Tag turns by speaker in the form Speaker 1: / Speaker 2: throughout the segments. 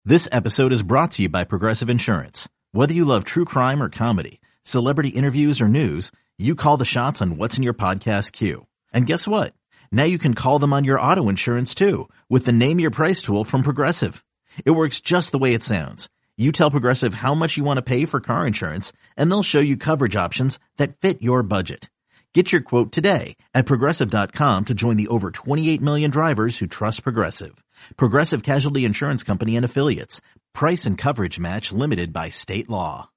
Speaker 1: This episode is brought to you by Progressive Insurance. Whether you love true crime or comedy, celebrity interviews or news, you call the shots on what's in your podcast queue. And guess what? Now you can call them on your auto insurance too with the Name Your Price tool from Progressive. It works just the way it sounds. You tell Progressive how much you want to pay for car insurance, and they'll show you coverage options that fit your budget. Get your quote today at Progressive.com to join the over 28 million drivers who trust Progressive. Progressive Casualty Insurance Company and Affiliates. Price and coverage match limited by state law.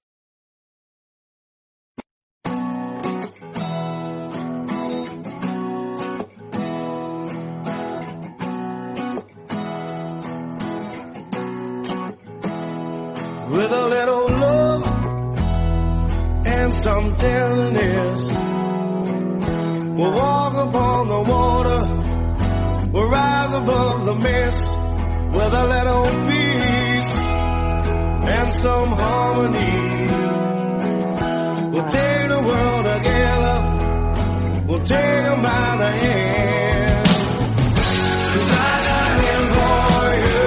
Speaker 2: With a little love and some tenderness, we'll walk upon the water, we'll rise above the mist. With a little peace and some harmony, we'll take the world together, we'll take them by the hand. 'Cause I got him for you.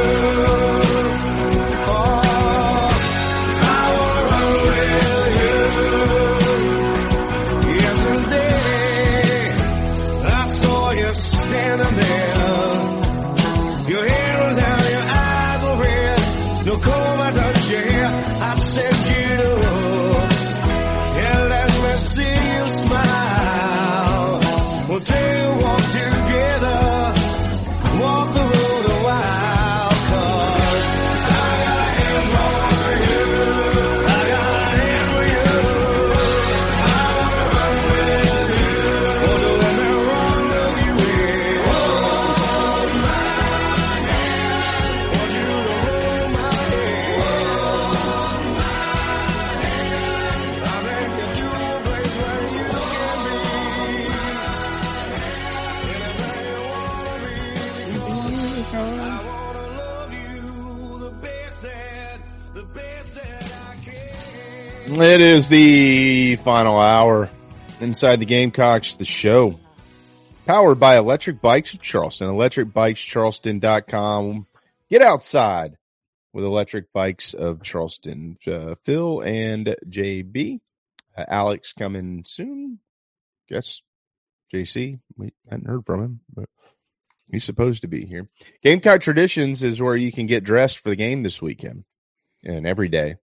Speaker 3: It is the final hour inside the Gamecocks, the show powered by Electric Bikes of Charleston, electricbikescharleston.com. Get outside with Electric Bikes of Charleston. Phil and JB, Alex coming soon. Guess JC, we hadn't heard from him, but he's supposed to be here. Gamecock Traditions is where you can get dressed for the game this weekend and every day.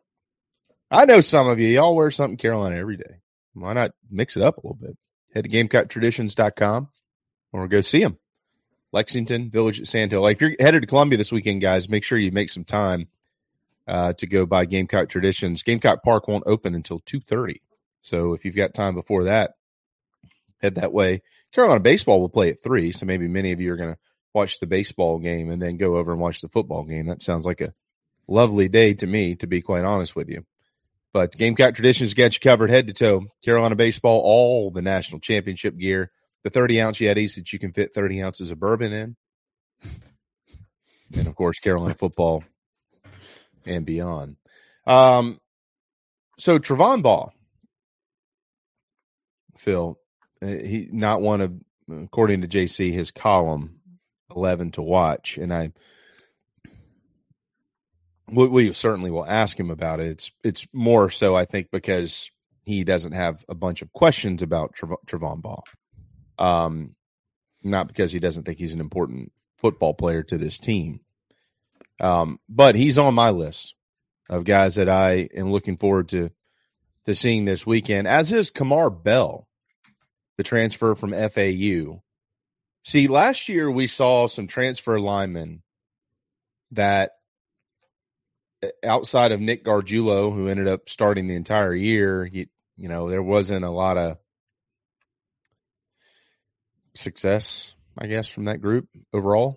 Speaker 3: I know some of you, y'all wear something Carolina every day. Why not mix it up a little bit? Head to GamecockTraditions.com or go see them. Lexington, Village at Sand Hill. Like if you're headed to Columbia this weekend, guys, make sure you make some time to go by Gamecock Traditions. Gamecock Park won't open until 2:30. So if you've got time before that, head that way. Carolina baseball will play at 3, so maybe many of you are going to watch the baseball game and then go over and watch the football game. That sounds like a lovely day to me, to be quite honest with you. But Gamecock Traditions got you covered head to toe. Carolina baseball, all the national championship gear, the 30-ounce Yetis that you can fit 30 ounces of bourbon in, and, of course, Carolina football and beyond. So Travon Baugh, Phil, he not one of, according to JC, his column, 11 to watch, and we certainly will ask him about it. It's more so, I think, because he doesn't have a bunch of questions about Travon Baugh. Not because he doesn't think he's an important football player to this team. But he's on my list of guys that I am looking forward to seeing this weekend, as is Kamar Bell, the transfer from FAU. See, last year we saw some transfer linemen that, outside of Nick Gargiulo, who ended up starting the entire year, there wasn't a lot of success, I guess, from that group overall.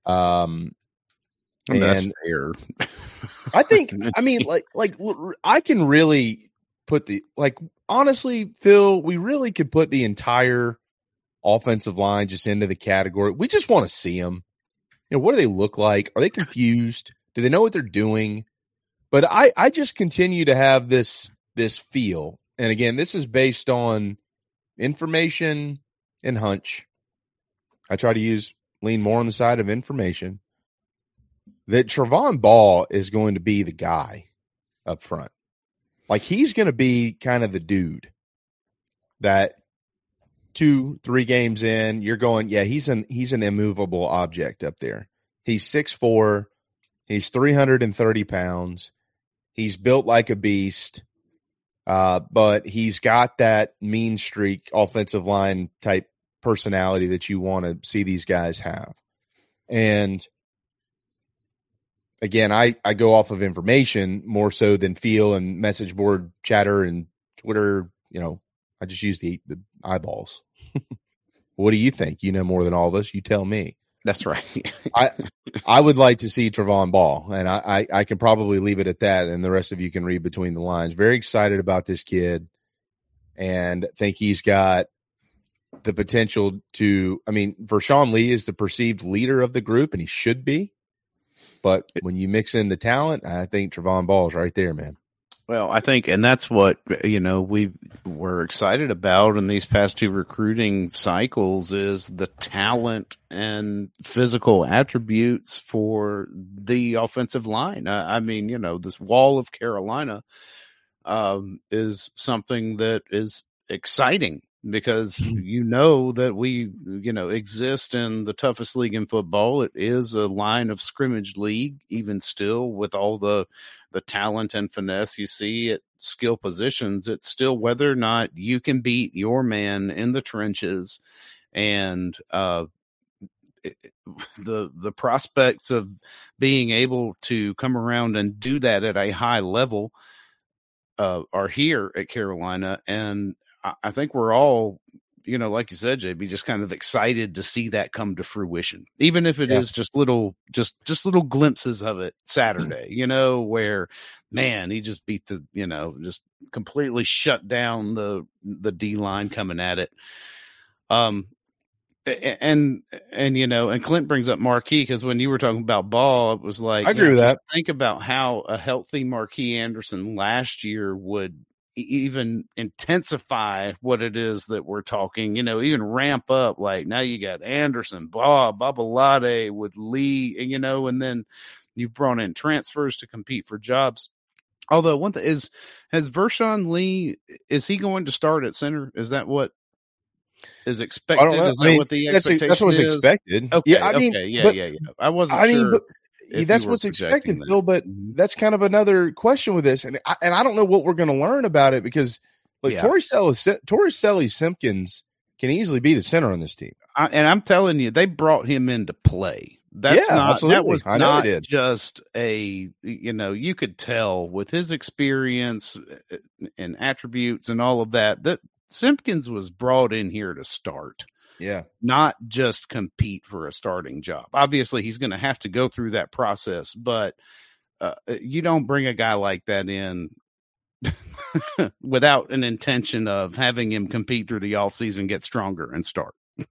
Speaker 4: That's fair.
Speaker 3: I think, I can really put honestly, Phil, we really could put the entire offensive line just into the category. We just want to see them. What do they look like? Are they confused? Do they know what they're doing? But I just continue to have this feel. And again, this is based on information and hunch. I try to lean more on the side of information. that Trevon Ball is going to be the guy up front. Like, he's going to be kind of the dude that 2-3 games in, you're going, yeah, he's an immovable object up there. He's 6'4", he's 330 pounds, he's built like a beast, but he's got that mean streak offensive line type personality that you want to see these guys have. And again, I go off of information more so than feel and message board chatter and Twitter. I just use the eyeballs. What do you think? You know more than all of us. You tell me.
Speaker 4: That's right.
Speaker 3: I would like to see Trevon Ball, and I can probably leave it at that, and the rest of you can read between the lines. Very excited about this kid, and think he's got the potential to. I mean, Vershawn Lee is the perceived leader of the group, and he should be. But when you mix in the talent, I think Trevon Ball is right there, man.
Speaker 4: Well, I think, and that's what, we were excited about in these past 2 recruiting cycles is the talent and physical attributes for the offensive line. I mean, this wall of Carolina is something that is exciting because that we, exist in the toughest league in football. It is a line of scrimmage league, even still, with all the talent and finesse you see at skill positions. It's still whether or not you can beat your man in the trenches, and the prospects of being able to come around and do that at a high level are here at Carolina. And I think we're all, like you said, JB, just kind of excited to see that come to fruition, even if it is just little glimpses of it Saturday, where, man, he just beat just completely shut down the D line coming at it. And Clint brings up Marquis, because when you were talking about Ball, it was like,
Speaker 3: I agree with that.
Speaker 4: Think about how a healthy Marquis Anderson last year would even intensify what it is that we're talking, even ramp up. Like, now you got Anderson, Babalade with Lee, and then you've brought in transfers to compete for jobs. Although one thing is, has Vershawn Lee, is he going to start at center? Is that what is expected? Is that what the expectation
Speaker 3: that's what was expected.
Speaker 4: Okay.
Speaker 3: Yeah,
Speaker 4: yeah. I wasn't sure.
Speaker 3: That's what's expected, Phil, but that's kind of another question with this. And I don't know what we're going to learn about it, because Torricelli Simpkins can easily be the center on this team.
Speaker 4: And I'm telling you, they brought him into play. Absolutely. That was not just you could tell with his experience and attributes and all of that Simpkins was brought in here to start.
Speaker 3: Yeah.
Speaker 4: Not just compete for a starting job. Obviously, he's going to have to go through that process, but you don't bring a guy like that in without an intention of having him compete through the offseason, get stronger, and start.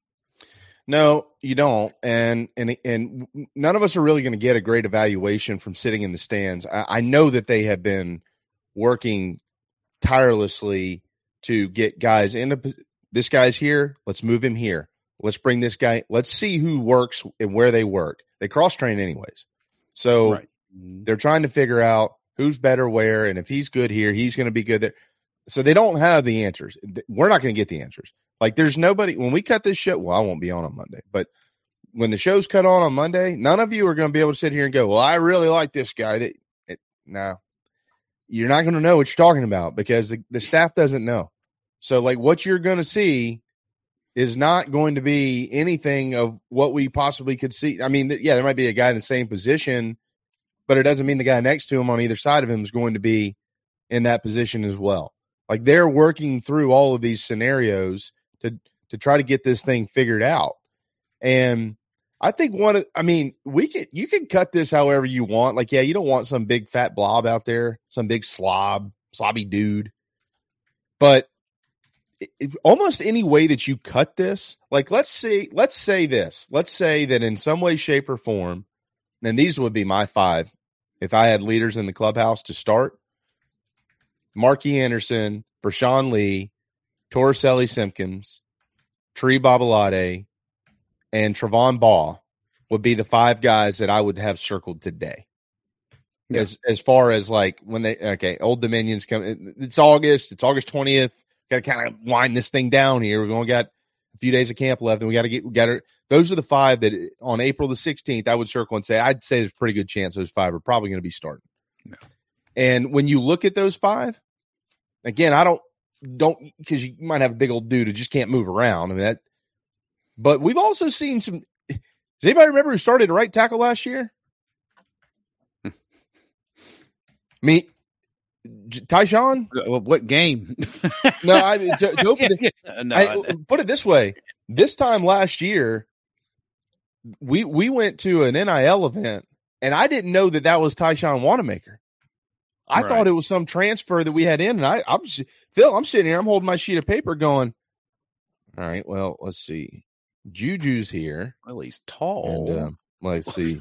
Speaker 3: No, you don't. And none of us are really going to get a great evaluation from sitting in the stands. I know that they have been working tirelessly to get guys into this guy's here. Let's move him here. Let's bring this guy. Let's see who works and where they work. They cross-train anyways. So They're trying to figure out who's better where, and if he's good here, he's going to be good there. So they don't have the answers. We're not going to get the answers. Like, there's nobody – when we cut this show – well, I won't be on Monday. But when the show's cut on Monday, none of you are going to be able to sit here and go, well, I really like this guy. No. You're not going to know what you're talking about, because the staff doesn't know. So, like, what you're going to see is not going to be anything of what we possibly could see. I mean, there might be a guy in the same position, but it doesn't mean the guy next to him on either side of him is going to be in that position as well. Like, they're working through all of these scenarios to try to get this thing figured out. And I think you can cut this however you want. Like, you don't want some big fat blob out there, some big slobby dude. But almost any way that you cut this, like, let's say this. Let's say that in some way, shape, or form, and these would be my 5 if I had leaders in the clubhouse to start: Marquis Anderson, Vershawn Lee, Torricelli Simpkins, Tree Babalade, and Trevon Ball would be the 5 guys that I would have circled today.
Speaker 4: Yeah.
Speaker 3: As far as like when Old Dominion's coming. It's August 20th. Got to kind of wind this thing down here. We've only got a few days of camp left, and we got to. Those are the 5 that on April the 16th I would circle and say I'd say there's a pretty good chance those 5 are probably going to be starting.
Speaker 4: Yeah.
Speaker 3: And when you look at those 5, again, I don't because you might have a big old dude who just can't move around. I mean that. But we've also seen some. Does anybody remember who started at right tackle last year? I mean, Tyshawn?
Speaker 4: What game?
Speaker 3: No, I mean, to open put it this way. This time last year, we went to an NIL event, and I didn't know that was Tyshawn Wanamaker. I thought it was some transfer that we had in, and I'm sitting here, I'm holding my sheet of paper going, all right, well, let's see. Juju's here.
Speaker 4: Well, he's tall.
Speaker 3: And, let's see.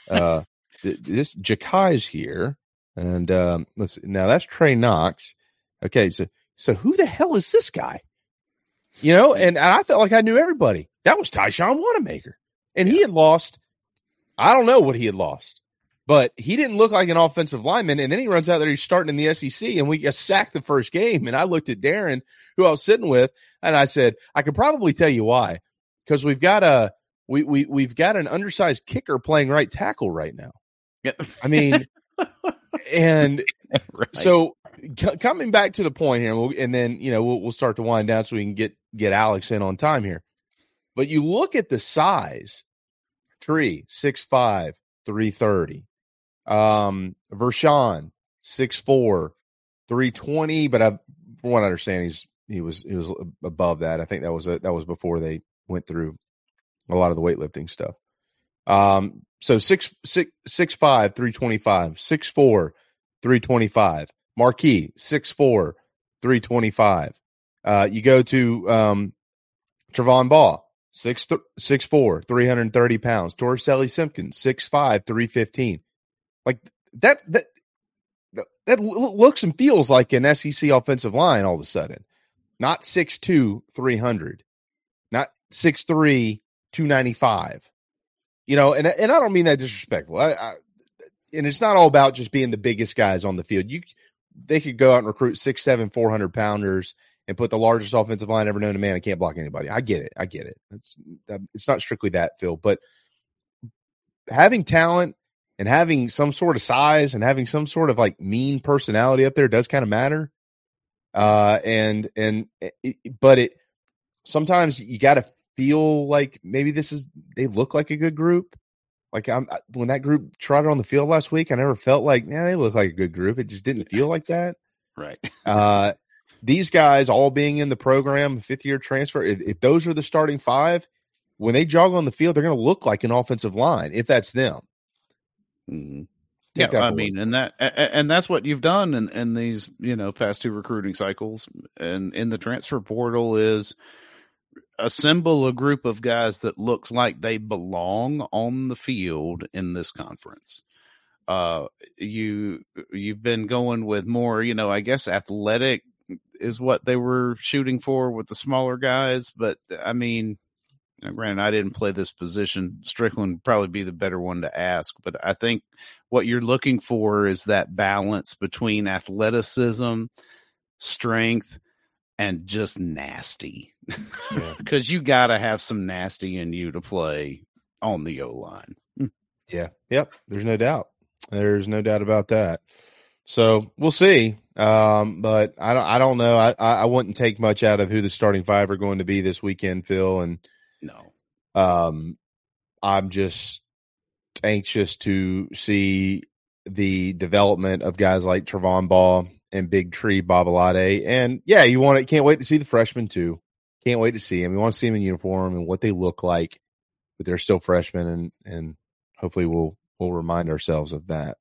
Speaker 3: This Jakai's here. And let's see. Now that's Trey Knox. Okay, so who the hell is this guy? You know, and I felt like I knew everybody. That was Tyshawn Wanamaker. And he had lost, I don't know what he had lost, but he didn't look like an offensive lineman. And then he runs out there, he's starting in the SEC, and we got sacked the first game. And I looked at Darren, who I was sitting with, and I said, I could probably tell you why. Because we've got we've got an undersized kicker playing right tackle right now.
Speaker 4: Yeah.
Speaker 3: I mean, and so coming back to the point here, and then we'll start to wind down so we can get Alex in on time here. But you look at the size: Tree 6'5", 330. Vershawn 6'4", 320. But from what I understand, he was above that. I think that was before they went through a lot of the weightlifting stuff. So 6'5", 325, 6'4", 325. Marquis 6'4", 325. You go to Trevon Ball 6'4", 330 pounds. Torricelli Simpkins 6'5", 315. Like that looks and feels like an SEC offensive line all of a sudden. Not 6'2", 300. Not 6'3", 295. And I don't mean that disrespectful. And it's not all about just being the biggest guys on the field. They could go out and recruit 6'7", 400 pounders and put the largest offensive line ever known to man and can't block anybody. I get it. It's not strictly that, Phil, but having talent and having some sort of size and having some sort of like mean personality up there does kind of matter. But sometimes you got to feel like maybe they look like a good group. Like when that group trotted on the field last week, I never felt like, they look like a good group. It just didn't feel like that.
Speaker 4: Right.
Speaker 3: These guys all being in the program, 5th-year transfer, if those are the starting 5, when they jog on the field, they're going to look like an offensive line if that's them.
Speaker 4: Mm-hmm. Yeah, I mean, and that's what you've done in these, past 2 recruiting cycles and in the transfer portal is assemble a group of guys that looks like they belong on the field in this conference. You've been going with more, I guess athletic is what they were shooting for with the smaller guys. But I mean, granted, I didn't play this position. Strickland would probably be the better one to ask, but I think what you're looking for is that balance between athleticism, strength, and just nasty. Because you got to have some nasty in you to play on the O-line.
Speaker 3: Yeah. Yep. There's no doubt. There's no doubt about that. So we'll see. But I don't know. I wouldn't take much out of who the starting 5 are going to be this weekend, Phil. And
Speaker 4: no,
Speaker 3: I'm just anxious to see the development of guys like Trevon Ball and Big Tree Babalade. And yeah, can't wait to see the freshmen too. Can't wait to see them. We want to see them in uniform and what they look like, but they're still freshmen, and hopefully we'll remind ourselves of that.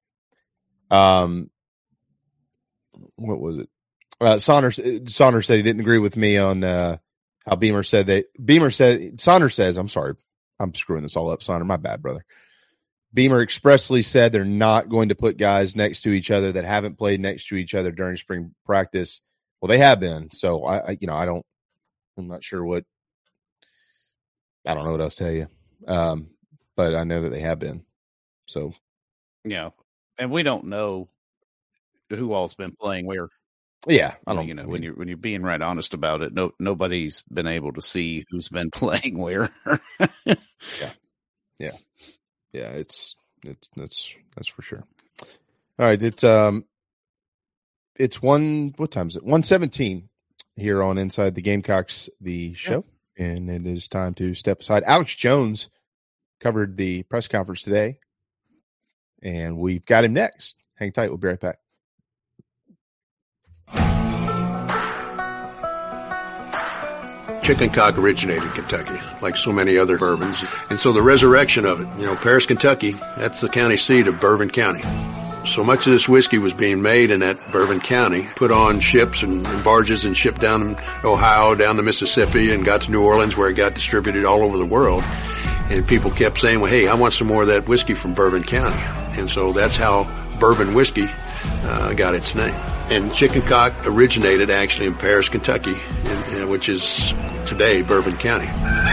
Speaker 3: What was it? Saunders said he didn't agree with me on how Beamer said. Saunders says, I'm sorry, I'm screwing this all up, Saunders. My bad, brother. Beamer expressly said they're not going to put guys next to each other that haven't played next to each other during spring practice. Well, they have been. So I'm not sure I don't know what else to tell you. but I know that they have been. So,
Speaker 4: Yeah. And we don't know who all's been playing where.
Speaker 3: yeah,
Speaker 4: When you're being right honest about it, nobody's been able to see who's been playing where.
Speaker 3: Yeah. It's that's for sure. All right, it's what time is it? 1:17 here on Inside the Gamecocks, the show, and it is time to step aside. Alex Jones covered the press conference today, and we've got him next. Hang tight, we'll be right back.
Speaker 5: Chicken cock originated in Kentucky, like so many other bourbons. And so the resurrection of it, Paris, Kentucky, that's the county seat of Bourbon County. So much of this whiskey was being made in that Bourbon County, put on ships and barges and shipped down Ohio, down to Mississippi, and got to New Orleans where it got distributed all over the world. And people kept saying, well, hey, I want some more of that whiskey from Bourbon County. And so that's how bourbon whiskey got its name. And chicken cock originated actually in Paris, Kentucky, which is today Bourbon County.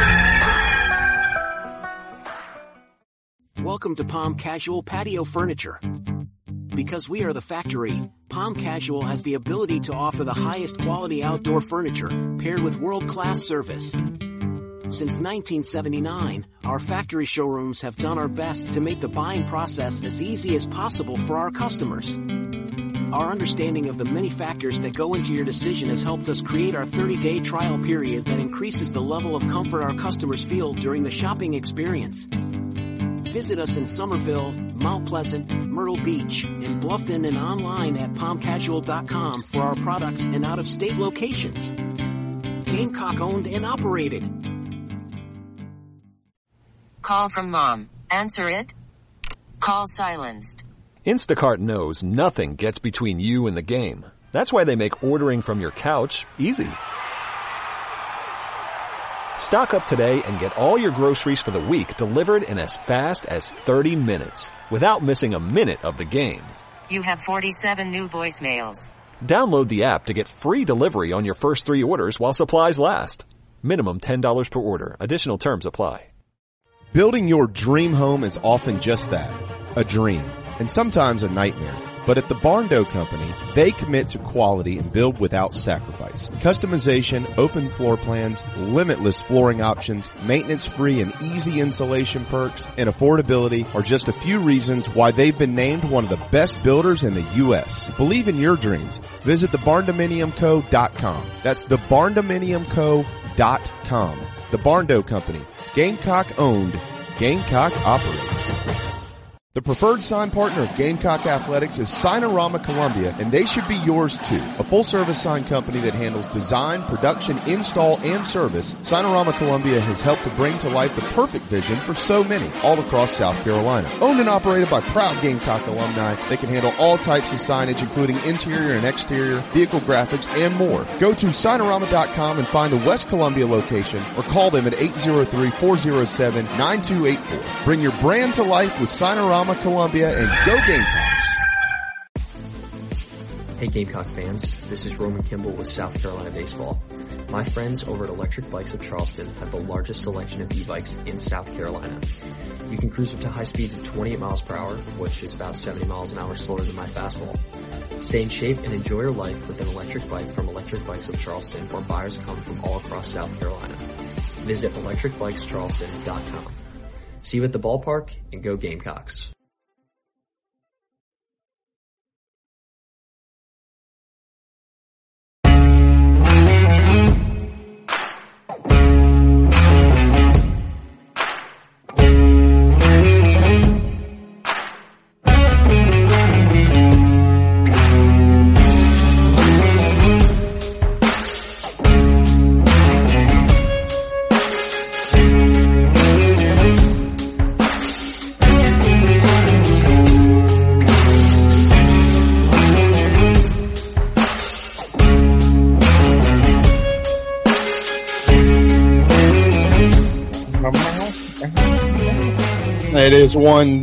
Speaker 6: Welcome to Palm Casual Patio Furniture. Because we are the factory, Palm Casual has the ability to offer the highest quality outdoor furniture paired with world-class service. Since 1979, our factory showrooms have done our best to make the buying process as easy as possible for our customers. Our understanding of the many factors that go into your decision has helped us create our 30-day trial period that increases the level of comfort our customers feel during the shopping experience. Visit us in Somerville, Mount Pleasant, Myrtle Beach, in Bluffton, and online at palmcasual.com for our products and out-of-state locations. Gamecock owned and operated.
Speaker 7: Call from mom. Answer it. Call silenced.
Speaker 8: Instacart knows nothing gets between you and the game. That's why they make ordering from your couch easy. Stock up today and get all your groceries for the week delivered in as fast as 30 minutes without missing a minute of the game.
Speaker 7: You have 47 new voicemails.
Speaker 8: Download the app to get free delivery on your first 3 orders while supplies last. Minimum $10 per order. Additional terms apply.
Speaker 3: Building your dream home is often just that, a dream, and sometimes a nightmare. But at the Barn Dough Company, they commit to quality and build without sacrifice. Customization, open floor plans, limitless flooring options, maintenance-free and easy installation perks, and affordability are just a few reasons why they've been named one of the best builders in the U.S. Believe in your dreams. Visit thebarndominiumco.com. That's thebarndominiumco.com. The Barn Dough Company. Gamecock owned, Gamecock operated. The preferred sign partner of Gamecock Athletics is Signorama Columbia, and they should be yours too. A full-service sign company that handles design, production, install, and service, Signorama Columbia has helped to bring to life the perfect vision for so many all across South Carolina. Owned and operated by proud Gamecock alumni, they can handle all types of signage, including interior and exterior, vehicle graphics, and more. Go to Signorama.com and find the West Columbia location, or call them at 803-407-9284. Bring your brand to life with Signorama Columbia, and go Gamecocks!
Speaker 9: Hey Gamecock fans, this is Roman Kimball with South Carolina Baseball. My friends over at Electric Bikes of Charleston have the largest selection of e-bikes in South Carolina. You can cruise up to high speeds of 28 miles per hour, which is about 70 miles an hour slower than my fastball. Stay in shape and enjoy your life with an electric bike from Electric Bikes of Charleston, where buyers come from all across South Carolina. Visit electricbikescharleston.com. See you at the ballpark, and go Gamecocks.
Speaker 3: It is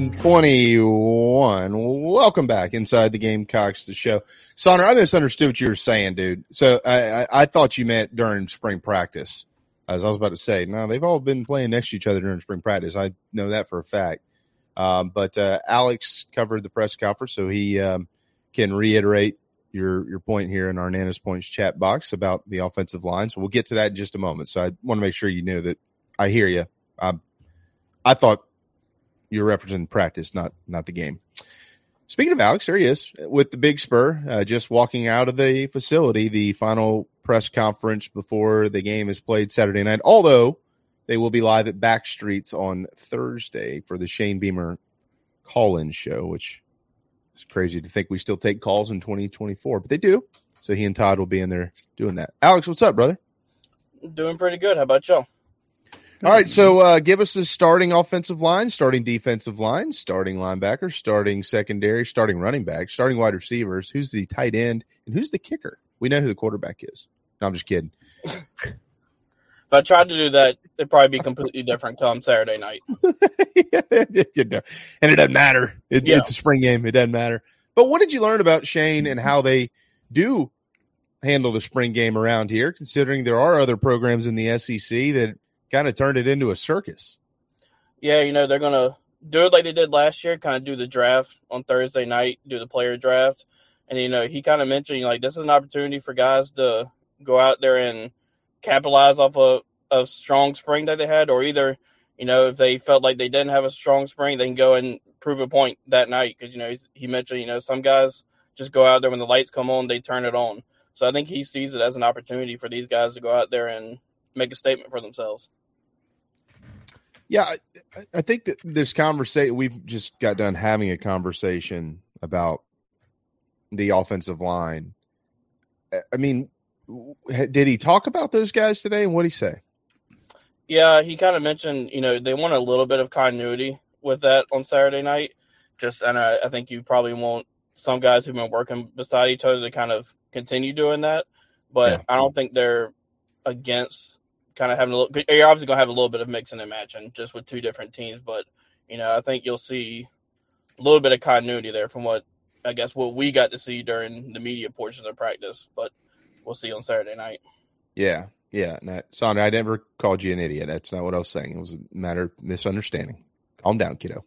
Speaker 3: 1:21. Welcome back inside the Gamecocks, the show. Sonner, I misunderstood what you were saying, dude. So I thought you meant during spring practice. As I was about to say, no, they've all been playing next to each other during spring practice. I know that for a fact. But Alex covered the press conference, so he can reiterate your point here in our Nana's Points chat box about the offensive line. So we'll get to that in just a moment. So I want to make sure you know that I hear you. I thought you were referencing practice, not the game. Speaking of Alex, there he is with the Big Spur, just walking out of the facility, the final press conference before the game is played Saturday night, although they will be live at Backstreets on Thursday for the Shane Beamer call-in show, which is crazy to think we still take calls in 2024, but they do. So he and Todd will be in there doing that. Alex, what's up, brother?
Speaker 10: Doing pretty good. How about y'all?
Speaker 3: All right, so give us the starting offensive line, starting defensive line, starting linebacker, starting secondary, starting running back, starting wide receivers. Who's the tight end, and who's the kicker? We know who the quarterback is. No, I'm just kidding.
Speaker 10: If I tried to do that, it'd probably be completely different come Saturday night.
Speaker 3: And it doesn't matter. It's a spring game. It doesn't matter. But what did you learn about Shane and how they do handle the spring game around here, considering there are other programs in the SEC that kind of turned it into a circus?
Speaker 10: Yeah, they're going to do it like they did last year, kind of do the draft on Thursday night, do the player draft. And, he kind of mentioned, this is an opportunity for guys to go out there and capitalize off a strong spring that they had, or either, if they felt like they didn't have a strong spring, they can go and prove a point that night. Because, he mentioned, some guys just go out there when the lights come on, they turn it on. So I think he sees it as an opportunity for these guys to go out there and make a statement for themselves.
Speaker 3: Yeah, I think that this conversation, we've just got done having a conversation about the offensive line. I mean, did he talk about those guys today, and what did he say?
Speaker 10: Yeah, he kind of mentioned, they want a little bit of continuity with that on Saturday night. And I think you probably want some guys who've been working beside each other to kind of continue doing that. But yeah. I don't think they're against kind of having you're obviously going to have a little bit of mixing and matching just with two different teams. But, I think you'll see a little bit of continuity there from what we got to see during the media portions of practice. But we'll see on Saturday night.
Speaker 3: Yeah. Sandra, I never called you an idiot. That's not what I was saying. It was a matter of misunderstanding. Calm down, kiddo.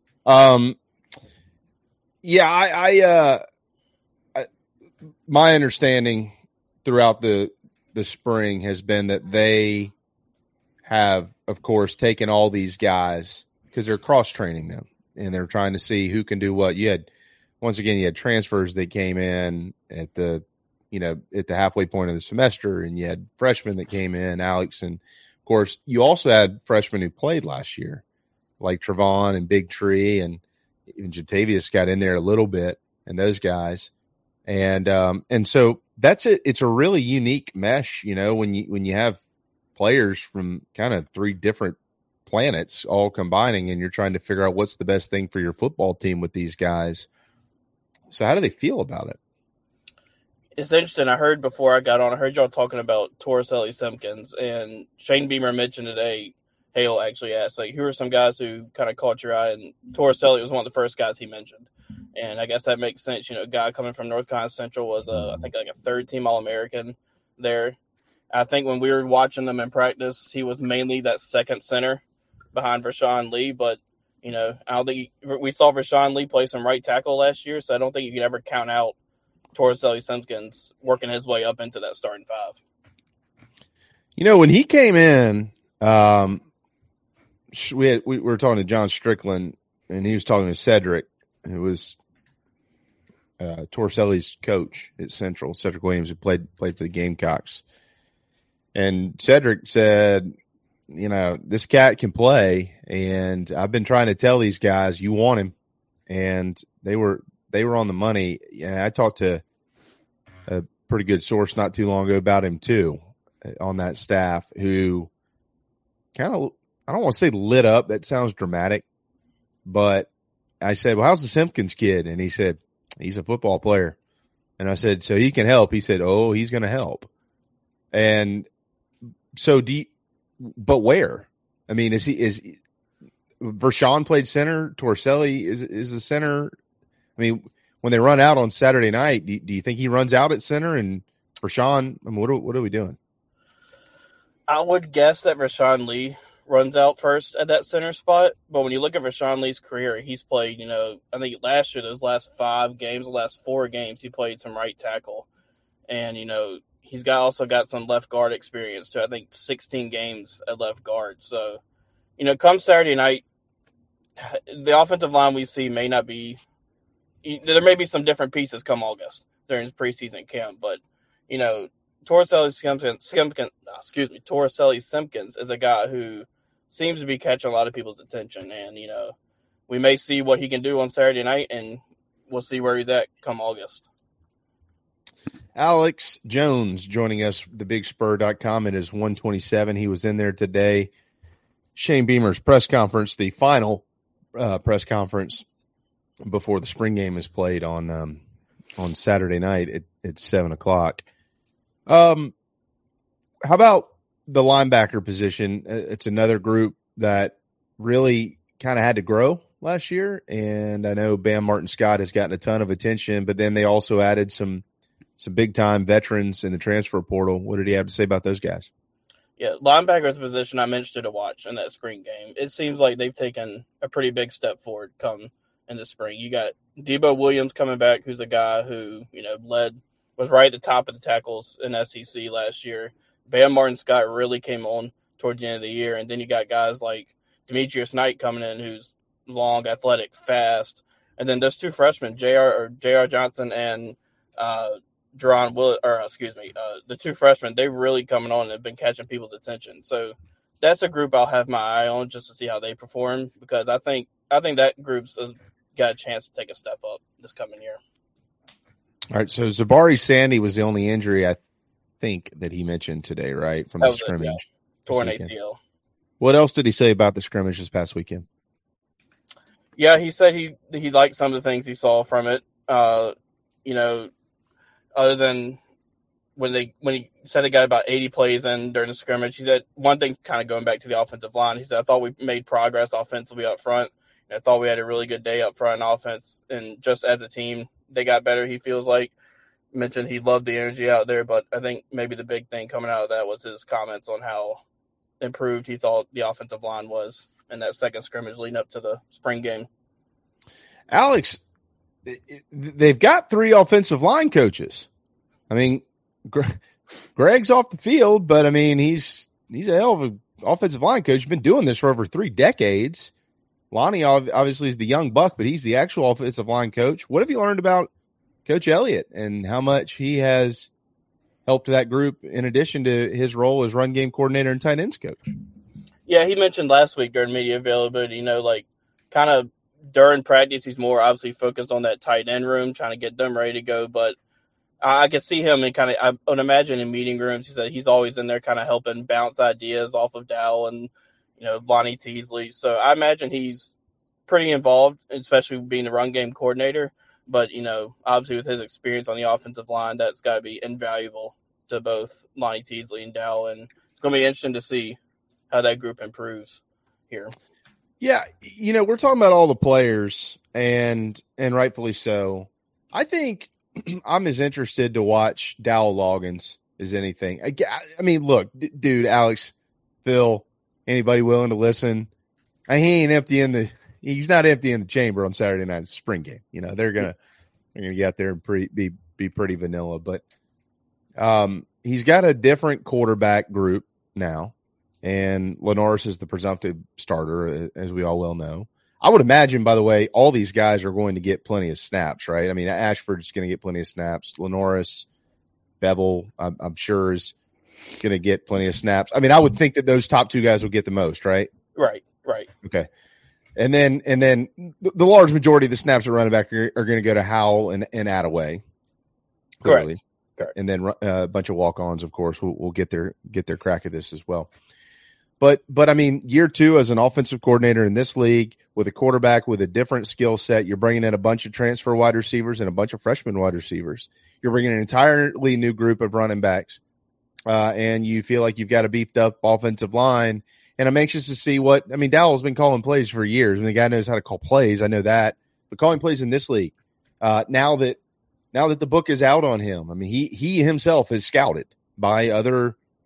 Speaker 3: My understanding throughout the spring has been that they have, of course, taken all these guys because they're cross-training them, and they're trying to see who can do what. You had transfers that came in at the halfway point of the semester, and you had freshmen that came in, Alex, and of course, you also had freshmen who played last year, like Trevon and Big Tree, and even Jatavius got in there a little bit, and those guys. And so that's it. It's a really unique mesh, when you have players from kind of three different planets all combining, and you're trying to figure out what's the best thing for your football team with these guys. So how do they feel about it?
Speaker 10: It's interesting. I heard before I got on, I heard y'all talking about Torricelli Simpkins, and Shane Beamer mentioned today, Hale actually asked, who are some guys who kind of caught your eye? And Torricelli was one of the first guys he mentioned. And I guess that makes sense. A guy coming from North Carolina Central was, I think, like a third-team All-American there. I think when we were watching them in practice, he was mainly that second center behind Rashawn Lee. But, I don't think we saw Rashawn Lee play some right tackle last year, so I don't think you could ever count out Torricelli Simpkins working his way up into that starting five.
Speaker 3: When he came in, we were talking to John Strickland, and he was talking to Cedric, who was Torricelli's coach at Central, Cedric Williams, who played for the Gamecocks. And Cedric said, this cat can play, and I've been trying to tell these guys, you want him. And they were on the money. I talked to a pretty good source not too long ago about him too, on that staff, who kind of, I don't want to say lit up. That sounds dramatic, but I said, well, how's the Simpkins kid? And he said, he's a football player. And I said, so he can help. He said, oh, he's going to help. And so but where? I mean, is Vershawn played center? Torricelli is a center. I mean, when they run out on Saturday night, do you think he runs out at center? And Vershawn, I mean, what are we doing?
Speaker 10: I would guess that Rashawn Lee runs out first at that center spot. But when you look at Rashawn Lee's career, he's played, I think last year, those last 4 games, he played some right tackle. And, he's also got some left guard experience too. I think 16 games at left guard. So, come Saturday night, the offensive line we see may not be – there may be some different pieces come August during preseason camp. But, Torricelli Simpkins is a guy who seems to be catching a lot of people's attention. And, we may see what he can do on Saturday night, and we'll see where he's at come August.
Speaker 3: Alex Jones joining us, thebigspur.com. It is 1:27. He was in there today. Shane Beamer's press conference, the final press conference before the spring game is played on Saturday night at 7:00. How about the linebacker position? It's another group that really kind of had to grow last year, and I know Bam Martin-Scott has gotten a ton of attention, but then they also added some big-time veterans in the transfer portal. What did he have to say about those guys?
Speaker 10: Yeah, linebacker's position I'm interested to watch in that spring game. It seems like they've taken a pretty big step forward come in the spring. You got Debo Williams coming back, who's a guy who, was right at the top of the tackles in SEC last year. Bam Martin-Scott really came on towards the end of the year. And then you got guys like Demetrius Knight coming in, who's long, athletic, fast. And then those 2 freshmen, J.R. Johnson and the 2 freshmen, they really coming on and have been catching people's attention. So that's a group I'll have my eye on just to see how they perform, because I think that group's got a chance to take a step up this coming year.
Speaker 3: All right, so Zabari Sandy was the only injury I think that he mentioned today, right, from the scrimmage.
Speaker 10: Torn ACL.
Speaker 3: What else did he say about the scrimmage this past weekend?
Speaker 10: Yeah, he said he liked some of the things he saw from it. Other than when he said they got about 80 plays in during the scrimmage, he said one thing, kind of going back to the offensive line, he said, I thought we made progress offensively up front. I thought we had a really good day up front in offense, and just as a team, they got better. He feels like, mentioned he loved the energy out there, but I think maybe the big thing coming out of that was his comments on how improved he thought the offensive line was in that second scrimmage leading up to the spring game.
Speaker 3: Alex, they've got 3 offensive line coaches. I mean, Greg's off the field, but I mean, he's a hell of an offensive line coach. He's been doing this for over 3 decades. Lonnie obviously is the young buck, but he's the actual offensive line coach. What have you learned about Coach Elliott and how much he has helped that group in addition to his role as run game coordinator and tight ends coach?
Speaker 10: Yeah, he mentioned last week during media availability, kind of during practice, he's more obviously focused on that tight end room, trying to get them ready to go. But I could see him in I would imagine in meeting rooms, he said he's always in there kind of helping bounce ideas off of Dowell and, Lonnie Teasley. So I imagine he's pretty involved, especially being the run game coordinator. But, obviously with his experience on the offensive line, that's got to be invaluable to both Lonnie Teasley and Dowell. And it's going to be interesting to see how that group improves here.
Speaker 3: Yeah, we're talking about all the players, and rightfully so. I think I'm as interested to watch Dowell Loggins as anything. I mean, look, dude, Alex, Phil, anybody willing to listen? He's not empty in the chamber on Saturday night. It's a spring game. They're gonna get out there and be pretty vanilla. But he's got a different quarterback group now, and Lenoris is the presumptive starter, as we all well know. I would imagine, by the way, all these guys are going to get plenty of snaps, right? I mean, Ashford's going to get plenty of snaps. Lenoris, Bevel, I'm sure is going to get plenty of snaps. I mean, I would think that those top 2 guys will get the most, right?
Speaker 10: Right.
Speaker 3: Okay. And then the large majority of the snaps at running back are going to go to Howell and Attaway. Clearly.
Speaker 10: Correct.
Speaker 3: And then a bunch of walk-ons, of course, will get their crack at this as well. But I mean, year 2 as an offensive coordinator in this league with a quarterback with a different skill set, you're bringing in a bunch of transfer wide receivers and a bunch of freshman wide receivers. You're bringing an entirely new group of running backs, and you feel like you've got a beefed up offensive line. And I'm anxious to see Dowell's been calling plays for years, and the guy knows how to call plays. I know that, but calling plays in this league, now that the book is out on him, I mean, he himself is scouted by other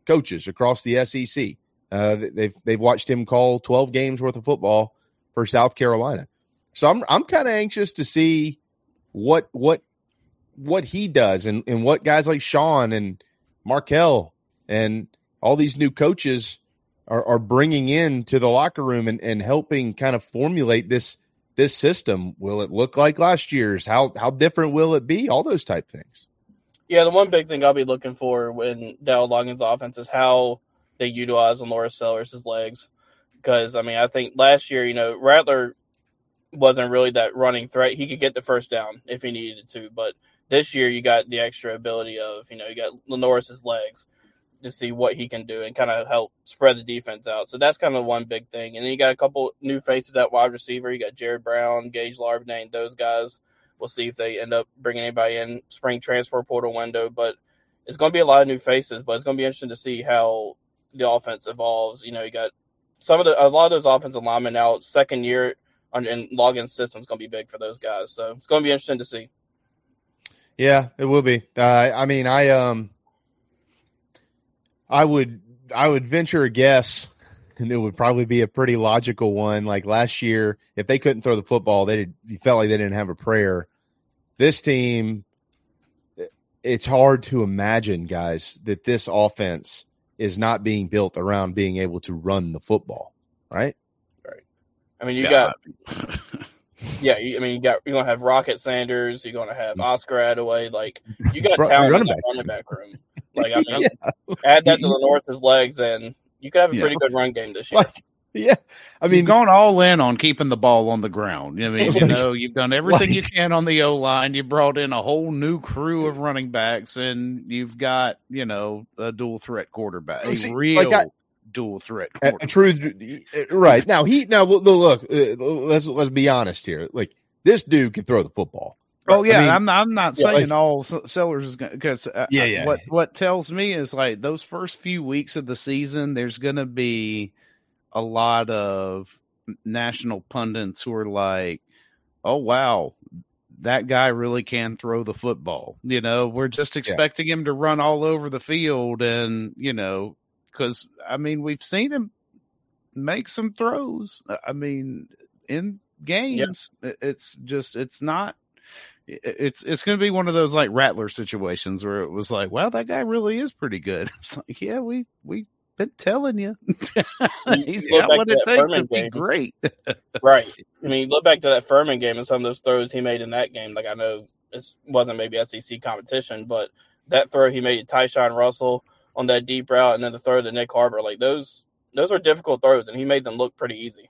Speaker 3: coaches across the SEC. They've watched him call 12 games worth of football for South Carolina. So I'm kind of anxious to see what he does and what guys like Sean and Markel and all these new coaches are bringing in to the locker room and helping kind of formulate this system. Will it look like last year's? How different will it be? All those type things. Yeah,
Speaker 10: the one big thing I'll be looking for when Dowell Loggains' offense is how they utilize Lenora Sellers' legs. Because, I mean, I think last year, Rattler wasn't really that running threat. He could get the first down if he needed to. But this year you got the extra ability of, you got Lenoris' legs to see what he can do and kind of help spread the defense out. So that's kind of one big thing. And then you got a couple new faces at wide receiver. You got Jared Brown, Gage Larvnane, those guys. We'll see if they end up bringing anybody in spring transfer portal window. But it's going to be a lot of new faces, but it's going to be interesting to see how the offense evolves. You got a lot of those offensive linemen out second year and Loggains' system is going to be big for those guys. So it's going to be interesting to see.
Speaker 3: Yeah, it will be. I would venture a guess, and it would probably be a pretty logical one. Like last year, if they couldn't throw the football, you felt like they didn't have a prayer. This team, it's hard to imagine, guys, that this offense is not being built around being able to run the football, right?
Speaker 10: Right. I mean, you're going to have Rocket Sanders. You're going to have Oscar Adaway. Like, you got talent in the running back room. Like, I mean, add that to Lenoris' legs, and you could have a pretty good run game this year.
Speaker 4: I mean, you've gone all in on keeping the ball on the ground. I mean, you've done everything you can on the O-line. You brought in a whole new crew of running backs, and you've got, a dual threat quarterback, dual threat quarterback.
Speaker 3: A true, right. Now, look, let's be honest here. Like, this dude can throw the football.
Speaker 4: Oh yeah, I mean, I'm not saying all Sellers is going because what tells me is like those first few weeks of the season, there's going to be a lot of national pundits who are like, "Oh wow, that guy really can throw the football." We're just expecting him to run all over the field, and because I mean we've seen him make some throws. I mean in games, it's not. It's going to be one of those like Rattler situations where it was like, wow, that guy really is pretty good. It's like, yeah, we've been telling you. He's got what it takes to be great.
Speaker 10: Right. I mean, look back to that Furman game and some of those throws he made in that game. Like, I know it wasn't maybe SEC competition, but that throw he made to Tyshawn Russell on that deep route and then the throw to Nick Harbor, like those are difficult throws, and he made them look pretty easy.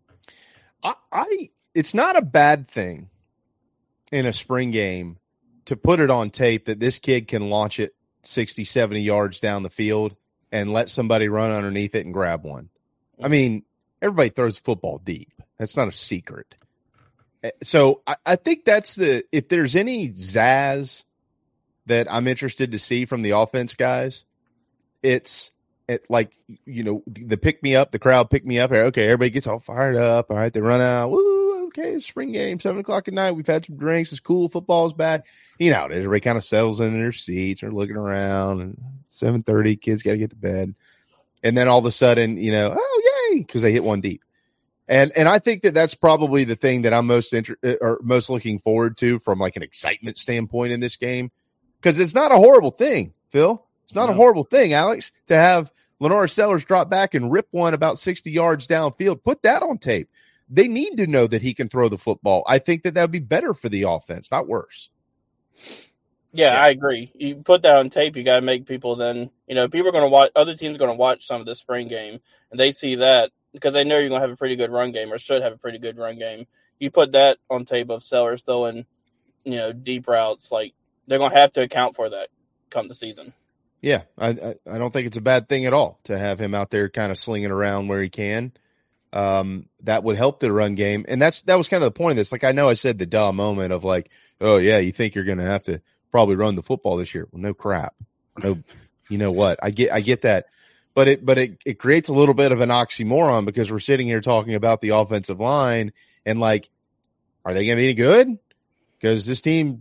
Speaker 3: It's not a bad thing in a spring game to put it on tape that this kid can launch it 60, 70 yards down the field and let somebody run underneath it and grab one. I mean, everybody throws football deep. That's not a secret. So I think if there's any zazz that I'm interested to see from the offense guys, it's like, the pick me up, the crowd pick me up. Okay, everybody gets all fired up. All right, they run out. Woo! Okay, it's spring game, 7:00 at night. We've had some drinks. It's cool. Football's back. Everybody kind of settles in their seats or looking around. And 7:30, kids got to get to bed. And then all of a sudden, oh, yay, because they hit one deep. And I think that's probably the thing that I'm most looking forward to from like an excitement standpoint in this game. Because it's not a horrible thing, Phil. It's not a horrible thing, Alex, to have Lenora Sellers drop back and rip one about 60 yards downfield. Put that on tape. They need to know that he can throw the football. I think that would be better for the offense, not worse.
Speaker 10: Yeah, I agree. You put that on tape, you got to make people then, people are going to watch, other teams are going to watch some of this spring game, and they see that because they know you're going to have a pretty good run game or should have a pretty good run game. You put that on tape of Sellers throwing, deep routes, like they're going to have to account for that come the season.
Speaker 3: Yeah, I don't think it's a bad thing at all to have him out there kind of slinging around where he can. That would help the run game. And that was kind of the point of this. Like, I know I said the duh moment of like, oh yeah, you think you're going to have to probably run the football this year. Well, no crap. No, you know what? I get that, but it creates a little bit of an oxymoron because we're sitting here talking about the offensive line and like, are they going to be any good? Because this team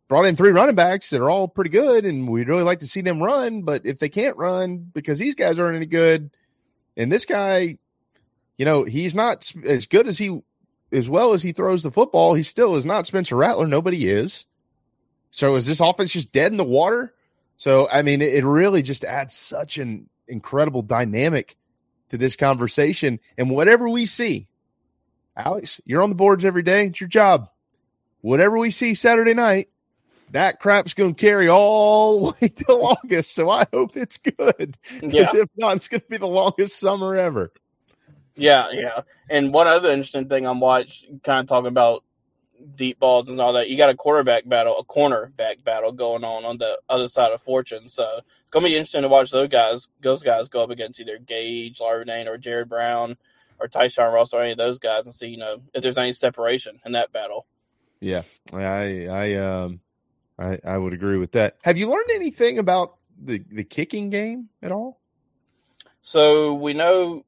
Speaker 3: brought in 3 running backs that are all pretty good, and we'd really like to see them run. But if they can't run because these guys aren't any good, and this guy, he's not as good as well as he throws the football, he still is not Spencer Rattler. Nobody is. So is this offense just dead in the water? So, I mean, it really just adds such an incredible dynamic to this conversation. And whatever we see, Alex, you're on the boards every day. It's your job. Whatever we see Saturday night, that crap's going to carry all the way till August. So I hope it's good. Because if not, it's going to be the longest summer ever.
Speaker 10: Yeah. And one other interesting thing I'm watching, kind of talking about deep balls and all that, you got a cornerback battle going on the other side of Fortune. So it's going to be interesting to watch those guys go up against either Gage, Larry Dane, or Jared Brown, or Tyshawn Russell, or any of those guys, and see, if there's any separation in that battle. Yeah,
Speaker 3: I would agree with that. Have you learned anything about the kicking game at all?
Speaker 10: So we knew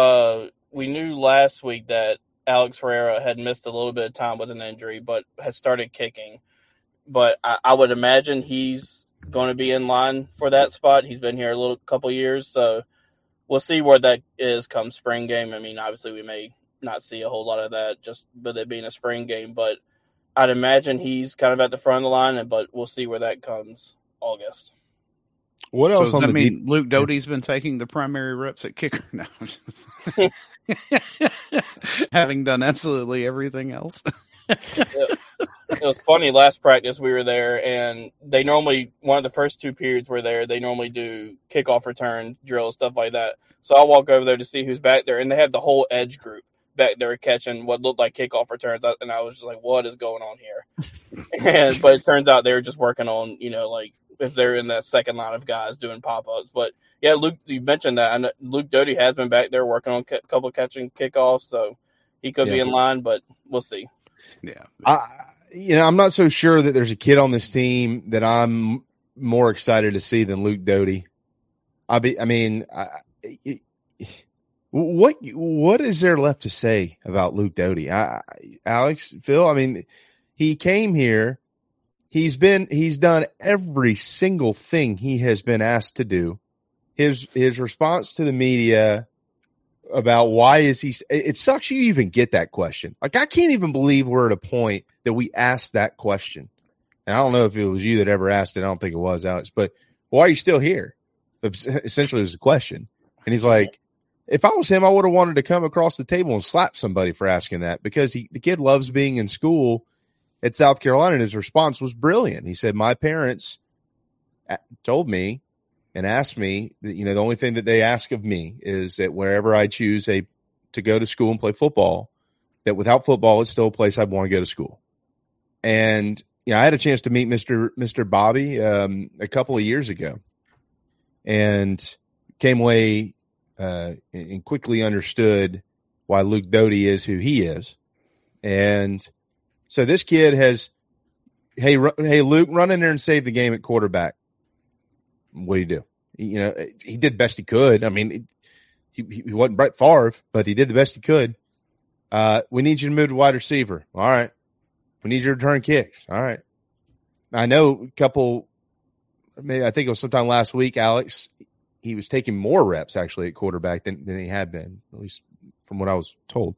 Speaker 10: last week that Alex Ferreira had missed a little bit of time with an injury, but has started kicking. But I would imagine he's going to be in line for that spot. He's been here a couple years, so we'll see where that is come spring game. I mean, obviously we may not see a whole lot of that just with it being a spring game, but I'd imagine he's kind of at the front of the line, but we'll see where that comes August.
Speaker 3: What else?
Speaker 4: So does that mean Luke Doty's been taking the primary reps at kicker now? Having done absolutely everything else.
Speaker 10: It was funny. Last practice we were there, and they normally, one of the first 2 periods we're there, they normally do kickoff return drills, stuff like that. So I walk over there to see who's back there, and they had the whole edge group back there catching what looked like kickoff returns, and I was just like, what is going on here? But it turns out they were just working on, like if they're in that second line of guys doing pop-ups. But yeah, Luke, you mentioned that. I know Luke Doty has been back there working on a couple catching kickoffs, so he could be in line, but we'll see.
Speaker 3: Yeah. I'm not so sure that there's a kid on this team that I'm more excited to see than Luke Doty. What is there left to say about Luke Doty? Alex, Phil, he came here. He's done every single thing he has been asked to do. His response to the media about why is he, it sucks you even get that question. Like, I can't even believe we're at a point that we asked that question. And I don't know if it was you that ever asked it. I don't think it was, Alex, but why are you still here? Essentially, it was a question. And he's like, if I was him, I would have wanted to come across the table and slap somebody for asking that, because the kid loves being in school at South Carolina. And his response was brilliant. He said, my parents told me and asked me that, the only thing that they ask of me is that wherever I choose to go to school and play football, that without football, it's still a place I'd want to go to school. And, I had a chance to meet Mr. Bobby a couple of years ago, and came away and quickly understood why Luke Doty is who he is. And so this kid has, hey, Luke, run in there and save the game at quarterback. What do you do? He did the best he could. I mean, he wasn't Brett Favre, but he did the best he could. We need you to move to wide receiver. All right. We need you to return kicks. All right. I know I think it was sometime last week, Alex, he was taking more reps actually at quarterback than he had been, at least from what I was told.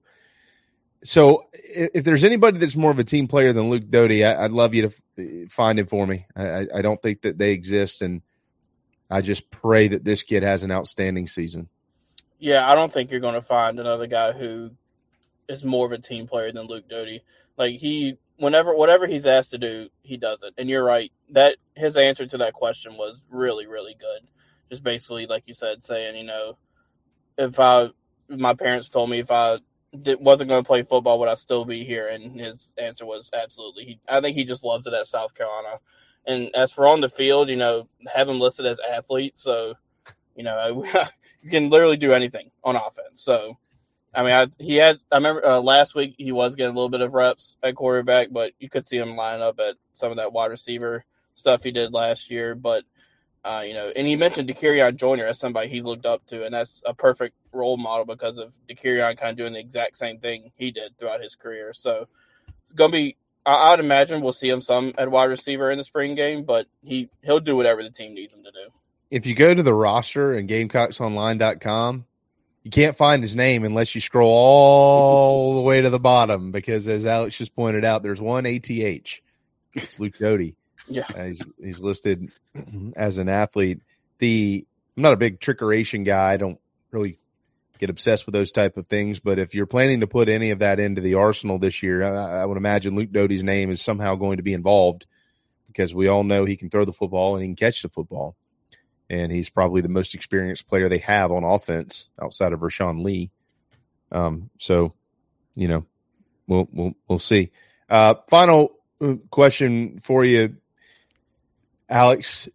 Speaker 3: So if there's anybody that's more of a team player than Luke Doty, I'd love you to find him for me. I don't think that they exist, and I just pray that this kid has an outstanding season.
Speaker 10: Yeah, I don't think you're going to find another guy who is more of a team player than Luke Doty. Like, whatever he's asked to do, he does it. And you're right, that his answer to that question was really, really good. Just basically, like you said, saying, if my parents told me if I wasn't going to play football, would I still be here? And his answer was absolutely. I think he just loves it at South Carolina. And as for on the field, have him listed as athlete. So, you can literally do anything on offense. So, I remember last week he was getting a little bit of reps at quarterback, but you could see him line up at some of that wide receiver stuff he did last year. But, and he mentioned DeKerion Joyner as somebody he looked up to, and that's a perfect role model because of DeKerion kind of doing the exact same thing he did throughout his career. So it's going to be I would imagine we'll see him some at wide receiver in the spring game, but he'll do whatever the team needs him to do.
Speaker 3: If you go to the roster and GamecocksOnline.com, you can't find his name unless you scroll all the way to the bottom because, as Alex just pointed out, there's one ATH. It's Luke Doty.
Speaker 10: Yeah,
Speaker 3: he's listed as an athlete. I'm not a big trickeration guy. I don't really get obsessed with those type of things. But if you're planning to put any of that into the arsenal this year, I would imagine Luke Doty's name is somehow going to be involved because we all know he can throw the football and he can catch the football. And he's probably the most experienced player they have on offense outside of Rashawn Lee. So, we'll see. Final question for you, Alex.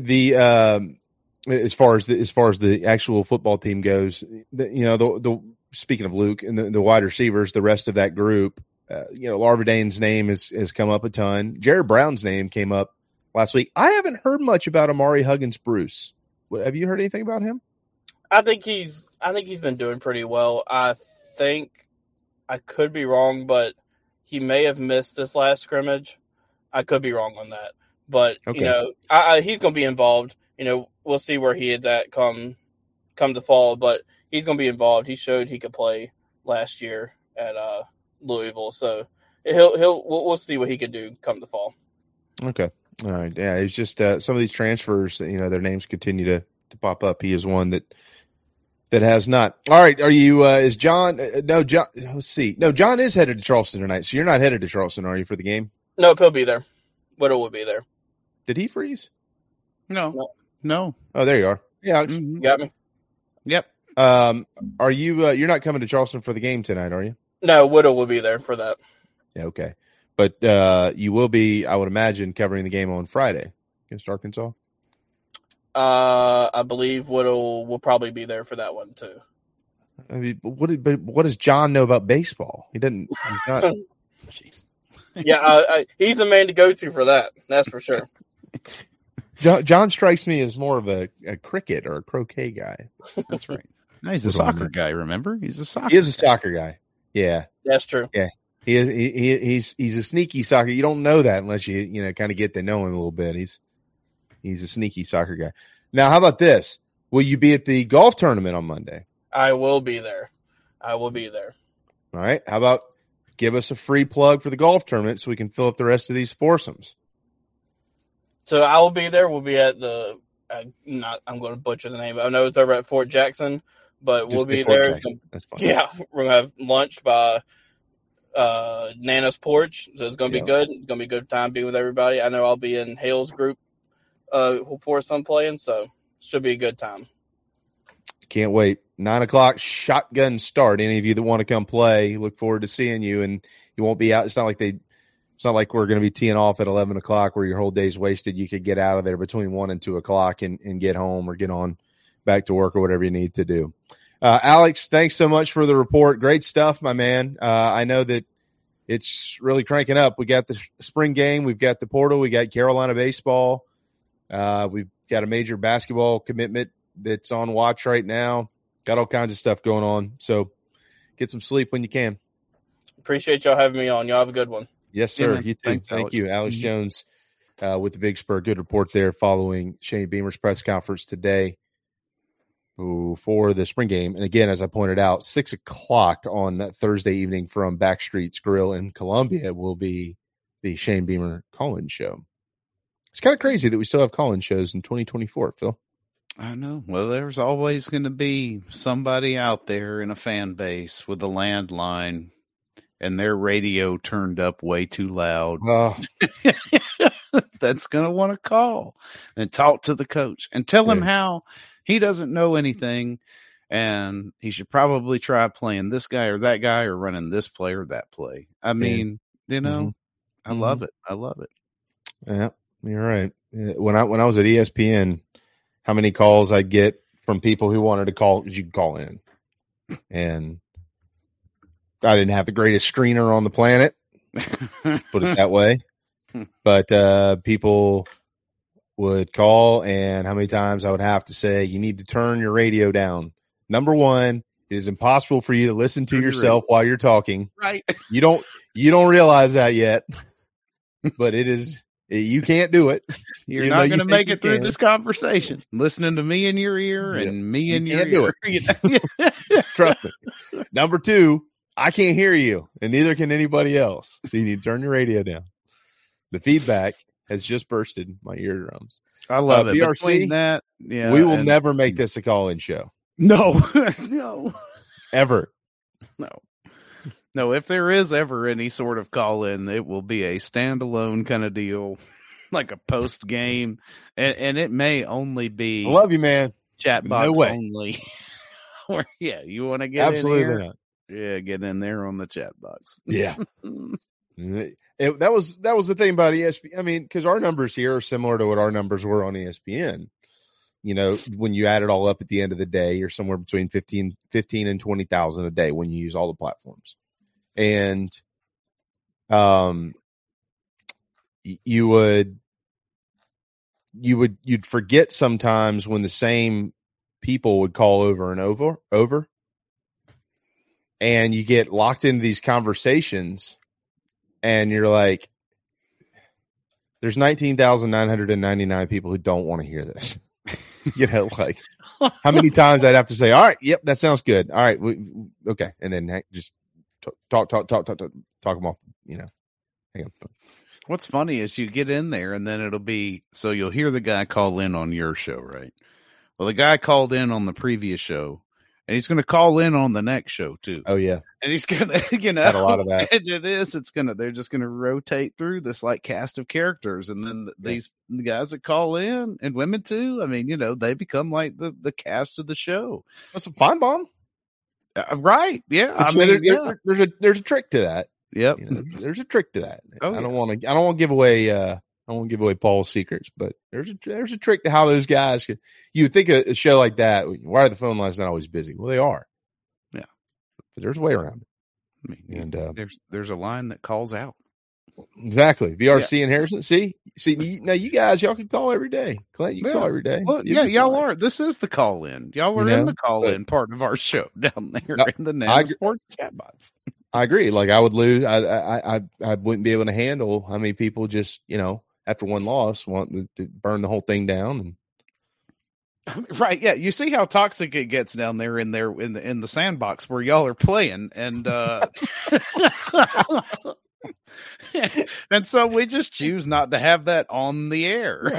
Speaker 3: As far as the actual football team goes, speaking of Luke and the wide receivers, the rest of that group, Larvadane's name has come up a ton. Jared Brown's name came up last week. I haven't heard much about Amari Huggins-Bruce. Have you heard anything about him?
Speaker 10: I think he's been doing pretty well. I think I could be wrong, but he may have missed this last scrimmage. I could be wrong on that, but okay. He's going to be involved. We'll see where he is at come the fall, but he's going to be involved. He showed he could play last year at Louisville, so we'll see what he could do come the fall.
Speaker 3: Okay. All right. Yeah, it's just some of these transfers, their names continue to pop up. He is one that has not. All right. Are you, is John, no, John, let's see. No, John is headed to Charleston tonight. So you're not headed to Charleston, are you, for the game?
Speaker 10: No, he'll be there. Whittle will be there.
Speaker 3: Did he freeze?
Speaker 4: No.
Speaker 3: Oh, there you are. Yeah.
Speaker 10: You got me.
Speaker 4: Yep.
Speaker 3: Are you, you're not coming to Charleston for the game tonight, are you?
Speaker 10: No, Whittle will be there for that.
Speaker 3: Yeah. Okay. But you will be, I would imagine, covering the game on Friday against Arkansas.
Speaker 10: I believe Whittle will probably be there for that one too.
Speaker 3: I mean, what does John know about baseball? He's not.
Speaker 10: Jeez. Yeah, he's the man to go to for that. That's for sure.
Speaker 3: John strikes me as more of a cricket or a croquet guy.
Speaker 4: That's right. No, he's a soccer guy. Remember, he's a soccer.
Speaker 3: He is a soccer guy. Yeah,
Speaker 10: that's true.
Speaker 3: Yeah. He's a sneaky soccer. You don't know that unless you kind of get to know him a little bit. He's a sneaky soccer guy. Now, how about this? Will you be at the golf tournament on Monday?
Speaker 10: I will be there. All
Speaker 3: right. How about give us a free plug for the golf tournament so we can fill up the rest of these foursomes?
Speaker 10: So I will be there. We'll be at I'm going to butcher the name. I know it's over at Fort Jackson, but we'll be there.
Speaker 3: That's fine.
Speaker 10: Yeah, we're going to have lunch by Nana's Porch, so it's going to be good. It's going to be a good time being with everybody. I know I'll be in Hale's group for some playing, so it should be a good time.
Speaker 3: Can't wait. 9:00 shotgun start. Any of you that want to come play, look forward to seeing you. And you won't be out. It's not like we're going to be teeing off at 11 o'clock where your whole day's wasted. You could get out of there between 1 and 2 o'clock and get home or get on back to work or whatever you need to do. Alex, thanks so much for the report. Great stuff, my man. I know that it's really cranking up. We got the spring game. We've got the portal. We got Carolina baseball. We've got a major basketball commitment that's on watch right now. Got all kinds of stuff going on. So get some sleep when you can.
Speaker 10: Appreciate y'all having me on. Y'all have a good one.
Speaker 3: Yes, sir.
Speaker 4: Yeah,
Speaker 3: you too.
Speaker 4: thanks,
Speaker 3: Thank you. Alex Jones with the Big Spur. Good report there following Shane Beamer's press conference today for the spring game. And again, as I pointed out, 6 o'clock on that Thursday evening from Backstreet's Grill in Columbia will be the Shane Beamer call-in show. It's kind of crazy that we still have call-in shows in 2024, Phil.
Speaker 4: I know. Well, there's always going to be somebody out there in a fan base with a landline and their radio turned up way too loud.
Speaker 3: Oh.
Speaker 4: That's going to want to call and talk to the coach and tell him how he doesn't know anything and he should probably try playing this guy or that guy or running this play or that play. I mean, I love it. I love it.
Speaker 3: Yeah, you're right. When I was at ESPN, how many calls I'd get from people who wanted to call, you could call in. And I didn't have the greatest screener on the planet, put it that way. But people would call, and how many times I would have to say, you need to turn your radio down. Number one, it is impossible for you to listen to yourself while you're talking.
Speaker 4: Right.
Speaker 3: You don't realize that yet. but it is. You can't do it.
Speaker 4: You're not going to make it through this conversation. Listening to me in your ear and me in your ear.
Speaker 3: Do it. Trust me. Number 2, I can't hear you, and neither can anybody else. So you need to turn your radio down. The feedback has just bursted my eardrums.
Speaker 4: I love it.
Speaker 3: BRC,
Speaker 4: that,
Speaker 3: we will never make this a call-in show.
Speaker 4: No, no,
Speaker 3: ever.
Speaker 4: No, if there is ever any sort of call-in, it will be a standalone kind of deal, like a post-game, and it may only be.
Speaker 3: I love you, man.
Speaker 4: Chat box only. Or you want to get
Speaker 3: absolutely
Speaker 4: in here?
Speaker 3: Not.
Speaker 4: Yeah, get in there on the chat box.
Speaker 3: Yeah, that was the thing about ESPN. I mean, because our numbers here are similar to what our numbers were on ESPN. You know, when you add it all up at the end of the day, you're somewhere between 15 and 20,000 a day when you use all the platforms. And you'd forget sometimes when the same people would call over and over, and you get locked into these conversations, and you're like, there's 19,999 people who don't want to hear this. You know, like how many times I'd have to say, all right, yep, that sounds good. All right. Okay. And then just talk them off, you know. Hang on.
Speaker 4: What's funny is you get in there and then it'll be, so you'll hear the guy call in on your show, right? Well, the guy called in on the previous show and he's going to call in on the next show too.
Speaker 3: Oh yeah.
Speaker 4: And he's going to, you know,
Speaker 3: had a lot of that.
Speaker 4: They're just going to rotate through this like cast of characters. And then these guys that call in, and women too, I mean, you know, they become like the cast of the show.
Speaker 3: That's a fine bomb.
Speaker 4: Right. Yeah.
Speaker 3: But I mean, there's a trick to that.
Speaker 4: Yep.
Speaker 3: You know, there's a trick to that.
Speaker 4: Oh,
Speaker 3: I don't want to give away, Paul's secrets, but there's a trick to how those guys could. You would think a show like that, why are the phone lines not always busy? Well, they are.
Speaker 4: Yeah.
Speaker 3: But there's a way around it.
Speaker 4: I mean, and there's a line that calls out.
Speaker 3: Exactly. VRC and Harrison. See, now you guys, y'all can call every day. Clint, you can call every day.
Speaker 4: Well, y'all are. This is the call in. Y'all are in the call in part of our show down there in the Nana Sports chat box.
Speaker 3: I agree. Like I would lose. I wouldn't be able to handle how many people just, you know, after one loss want to burn the whole thing down. And
Speaker 4: right. Yeah. You see how toxic it gets down there in the sandbox where y'all are playing. And, and so we just choose not to have that on the air.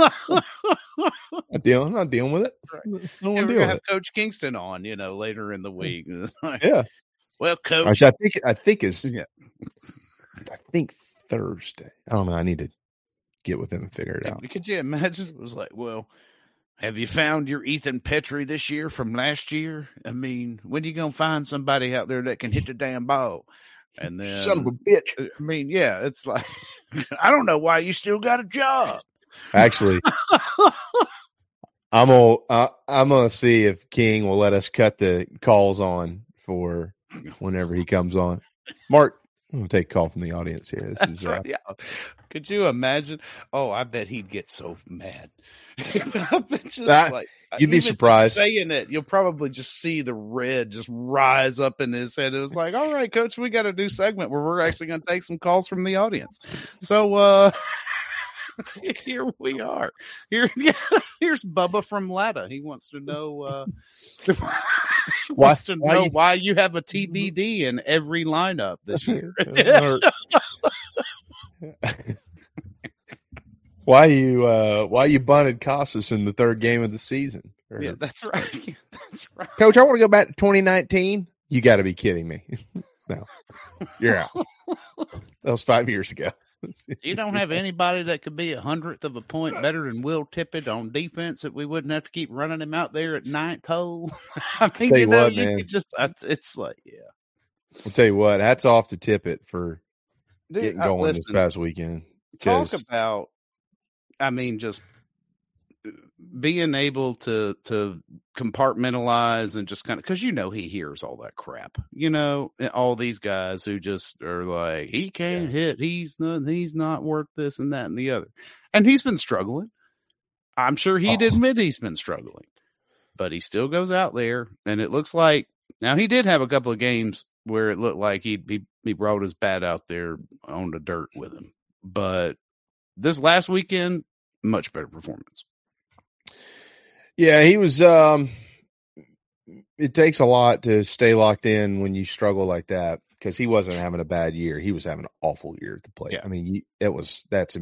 Speaker 3: I'm not dealing with it.
Speaker 4: Right. We're gonna have Coach Kingston on, you know, later in the week.
Speaker 3: Yeah.
Speaker 4: Well, Coach,
Speaker 3: I think Thursday. I don't know. I need to get with him and figure it out.
Speaker 4: Could you imagine? It was like, well, have you found your Ethan Petrie this year from last year? I mean, when are you gonna find somebody out there that can hit the damn ball? And then,
Speaker 3: son of a bitch.
Speaker 4: I mean, yeah, it's like, I don't know why you still got a job.
Speaker 3: Actually, I'm gonna see if King will let us cut the calls on for whenever he comes on. Mark, I'm gonna take a call from the audience here. This is
Speaker 4: right. Yeah. Could you imagine? Oh, I bet he'd get so mad.
Speaker 3: You'd be surprised.
Speaker 4: Saying it, you'll probably just see the red just rise up in his head. It was like, all right, Coach, we got a new segment where we're actually going to take some calls from the audience. So here we are. Here's Bubba from Latta. He wants to know why you have a TBD in every lineup this year.
Speaker 3: Why you bunted Casas in the third game of the season?
Speaker 4: Yeah, that's right. That's right.
Speaker 3: Coach, I want to go back to 2019. You got to be kidding me. No, you're out. That was 5 years ago.
Speaker 4: You don't have anybody that could be 100th of a point better than Will Tippett on defense that we wouldn't have to keep running him out there at ninth hole. I mean, man. It's like, yeah.
Speaker 3: I'll tell you what, hats off to Tippett for getting going this past weekend.
Speaker 4: Talk about, I mean, just being able to compartmentalize and just kind of, because, you know, he hears all that crap, you know, all these guys who just are like, he can't hit, he's not worth this and that and the other. And he's been struggling. I'm sure he'd admit he's been struggling, but he still goes out there, and it looks like, now he did have a couple of games where it looked like he brought his bat out there on the dirt with him. But this last weekend, much better performance.
Speaker 3: Yeah, he was. It takes a lot to stay locked in when you struggle like that, because he wasn't having a bad year. He was having an awful year at the plate.
Speaker 4: Yeah.
Speaker 3: I mean, that's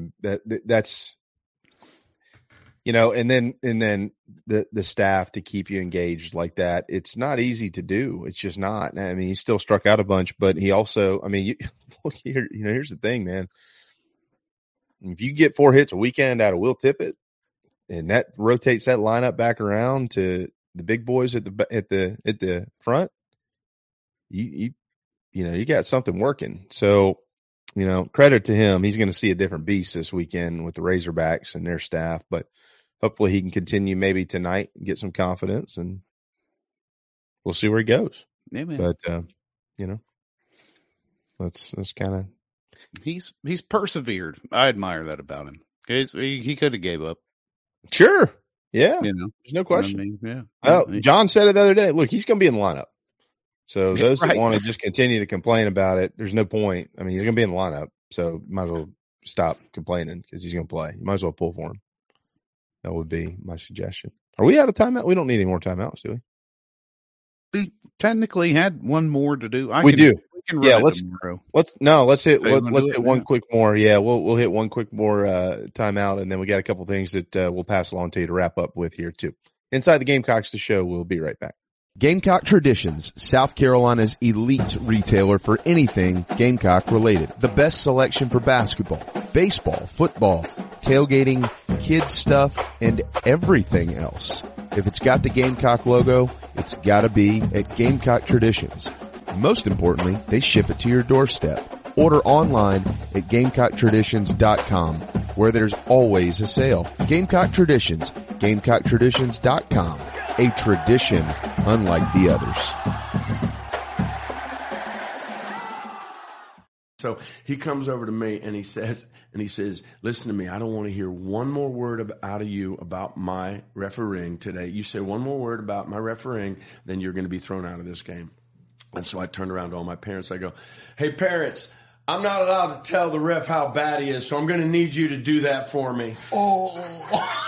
Speaker 3: and then the staff to keep you engaged like that. It's not easy to do. It's just not. I mean, he still struck out a bunch, but he also, I mean, look here, here's the thing, man. If you get 4 hits a weekend out of Will Tippett, and that rotates that lineup back around to the big boys at the front, you got something working. So, credit to him. He's going to see a different beast this weekend with the Razorbacks and their staff, but hopefully he can continue maybe tonight and get some confidence, and we'll see where he goes.
Speaker 4: Yeah, man.
Speaker 3: But that's kind of,
Speaker 4: he's persevered. I admire that about him. He could have gave up.
Speaker 3: Sure. Yeah.
Speaker 4: There's
Speaker 3: no question.
Speaker 4: Yeah.
Speaker 3: Oh, John said it the other day. Look, he's going to be in the lineup. So those that want to just continue to complain about it, there's no point. I mean, he's going to be in the lineup, so might as well stop complaining because he's going to play. You might as well pull for him. That would be my suggestion. Are we out of timeout? We don't need any more timeouts, do we?
Speaker 4: We technically had one more to do.
Speaker 3: We do.
Speaker 4: We can
Speaker 3: yeah,
Speaker 4: run
Speaker 3: let's hit one quick more. Yeah, we'll hit one quick more timeout, and then we got a couple things that we'll pass along to you to wrap up with here too. Inside the Gamecocks, the show. We'll be right back.
Speaker 11: Gamecock Traditions, South Carolina's elite retailer for anything Gamecock related. The best selection for basketball, baseball, football, tailgating, kids stuff, and everything else. If it's got the Gamecock logo, it's gotta be at Gamecock Traditions. Most importantly, they ship it to your doorstep. Order online at GamecockTraditions.com, where there's always a sale. Gamecock Traditions, GamecockTraditions.com. A tradition unlike the others.
Speaker 12: So he comes over to me and he says, listen to me, I don't want to hear one more word out of you about my refereeing today. You say one more word about my refereeing, then you're going to be thrown out of this game. And so I turned around to all my parents. I go, hey, parents, I'm not allowed to tell the ref how bad he is, so I'm going to need you to do that for me. Oh.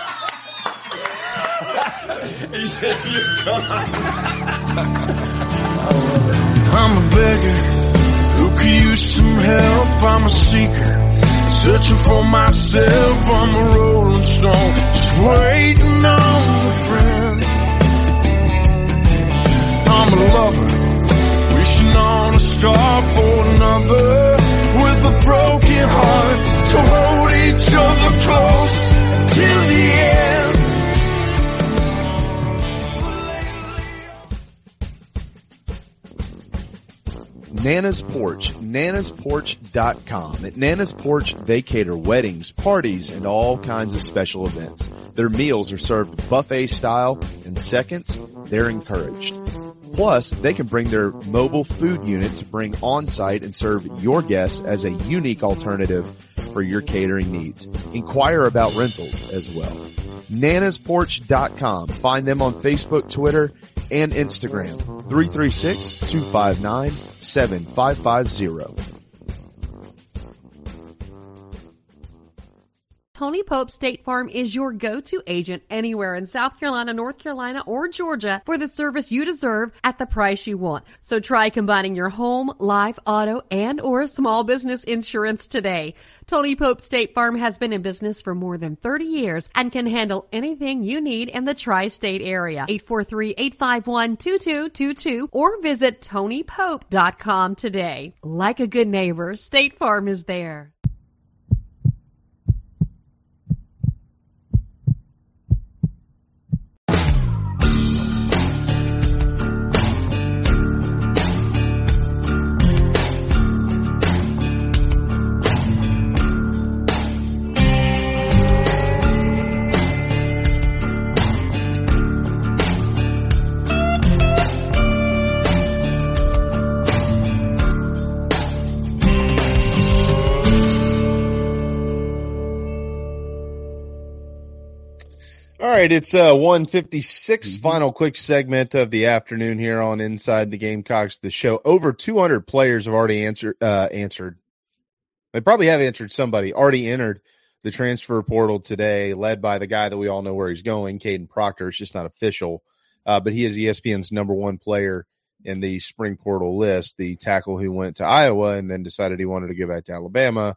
Speaker 12: He said,
Speaker 2: I'm a beggar who could use some help. I'm a seeker, searching for myself. I'm a rolling stone, just waiting on a friend. I'm a lover, wishing on a star for another, with a broken heart to hold each other close till the end.
Speaker 11: Nana's Porch, nanasporch.com. At Nana's Porch, they cater weddings, parties, and all kinds of special events. Their meals are served buffet style, and seconds, they're encouraged. Plus, they can bring their mobile food unit to bring on-site and serve your guests as a unique alternative for your catering needs. Inquire about rentals as well. nanasporch.com. Find them on Facebook, Twitter, and Instagram. 336-259-7550.
Speaker 13: Tony Pope State Farm is your go-to agent anywhere in South Carolina, North Carolina, or Georgia for the service you deserve at the price you want. So try combining your home, life, auto, and or small business insurance today. Tony Pope State Farm has been in business for more than 30 years and can handle anything you need in the tri-state area. 843-851-2222 or visit TonyPope.com today. Like a good neighbor, State Farm is there.
Speaker 3: All right, it's 156, final quick segment of the afternoon here on Inside the Gamecocks, the show. Over 200 players have already answered. They probably have already entered the transfer portal today, led by the guy that we all know where he's going, Caden Proctor. It's just not official. But he is ESPN's number one player in the spring portal list, the tackle who went to Iowa and then decided he wanted to go back to Alabama.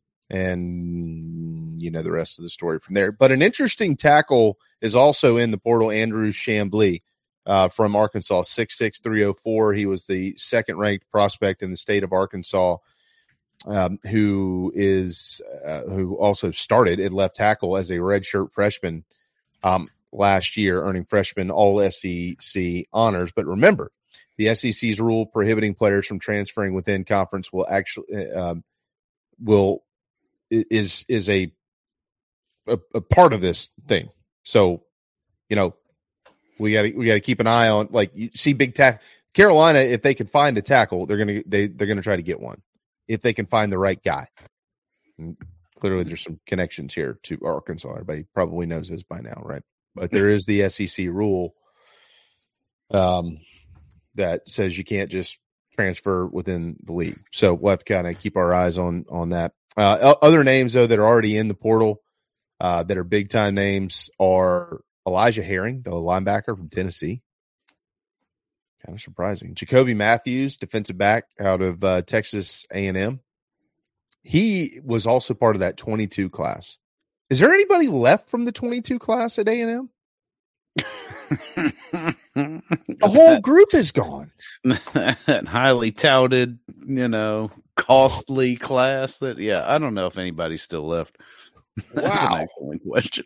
Speaker 3: And, the rest of the story from there. But an interesting tackle is also in the portal, Andrew Chambly from Arkansas, 6'6", 304. He was the second-ranked prospect in the state of Arkansas, who also started at left tackle as a redshirt freshman last year, earning freshman All-SEC honors. But remember, the SEC's rule prohibiting players from transferring within conference is a part of this thing. So, we got to keep an eye on, like, you see big tackle Carolina. If they can find a tackle, they're going to try to get one if they can find the right guy. And clearly there's some connections here to Arkansas. Everybody probably knows this by now, right? But there is the SEC rule that says you can't just transfer within the league. So we'll have to kind of keep our eyes on that. Other names, though, that are already in the portal that are big-time names are Elijah Herring, the linebacker from Tennessee. Kind of surprising. Jacoby Matthews, defensive back out of Texas A&M. He was also part of that 22 class. Is there anybody left from the 22 class at A&M? The whole group is gone.
Speaker 4: That highly touted, costly class that, I don't know if anybody's still left. That's an excellent question.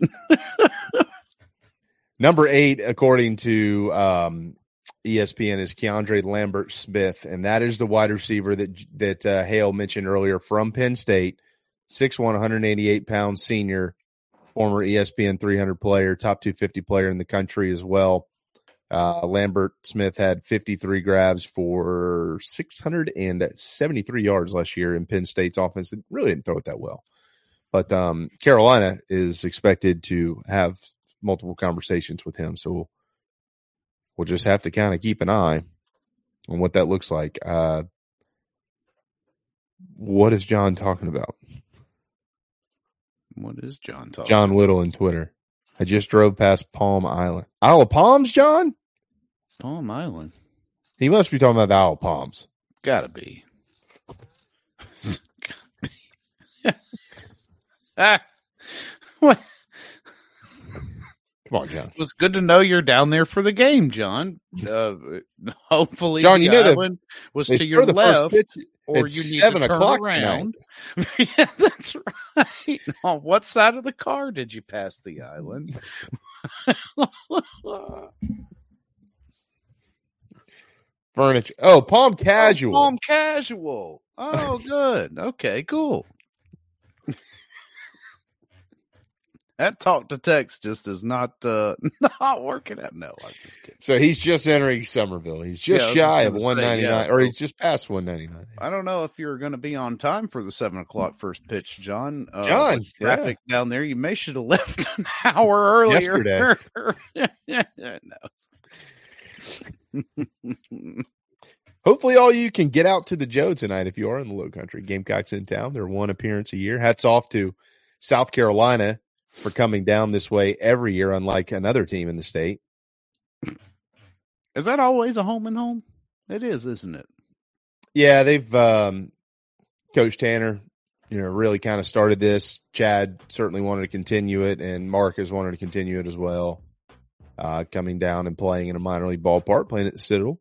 Speaker 3: Number 8, according to ESPN, is Keandre Lambert-Smith, and that is the wide receiver that Hale mentioned earlier from Penn State, 6'1", 188-pound senior, former ESPN 300 player, top 250 player in the country as well. Lambert-Smith had 53 grabs for 673 yards last year in Penn State's offense. It really didn't throw it that well. But Carolina is expected to have multiple conversations with him. So we'll just have to kind of keep an eye on what that looks like. What is John talking about?
Speaker 4: What is John talking
Speaker 3: John Whittle in Twitter. I just drove past Palm Island. Isle of Palms, John?
Speaker 4: Palm Island.
Speaker 3: He must be talking about the Isle of Palms.
Speaker 4: Gotta be. What?
Speaker 3: Come on, John.
Speaker 4: It was good to know you're down there for the game, John. Hopefully,
Speaker 3: John,
Speaker 4: the island was to your left, or you need to turn around. Yeah, that's right. On what side of the car did you pass the island?
Speaker 3: Furniture. Oh, Palm Casual.
Speaker 4: Palm Casual. Oh, good. Okay, cool. That talk to text just is not working out. No, I'm just kidding.
Speaker 3: So he's just entering Somerville. He's just shy of 199, or he's just past 199.
Speaker 4: I don't know if you're going to be on time for the 7:00 first pitch, John.
Speaker 3: John,
Speaker 4: traffic down there. You may should have left an hour earlier.
Speaker 3: Yesterday. No. Hopefully all you can get out to the Joe tonight if you are in the Low Country. Gamecocks in town. They're one appearance a year. Hats off to South Carolina for coming down this way every year, unlike another team in the state.
Speaker 4: Is that always a home and home? It is, isn't it?
Speaker 3: Yeah, they've Coach Tanner, really kind of started this. Chad certainly wanted to continue it, and Mark has wanted to continue it as well. Coming down and playing in a minor league ballpark, playing at the Citadel.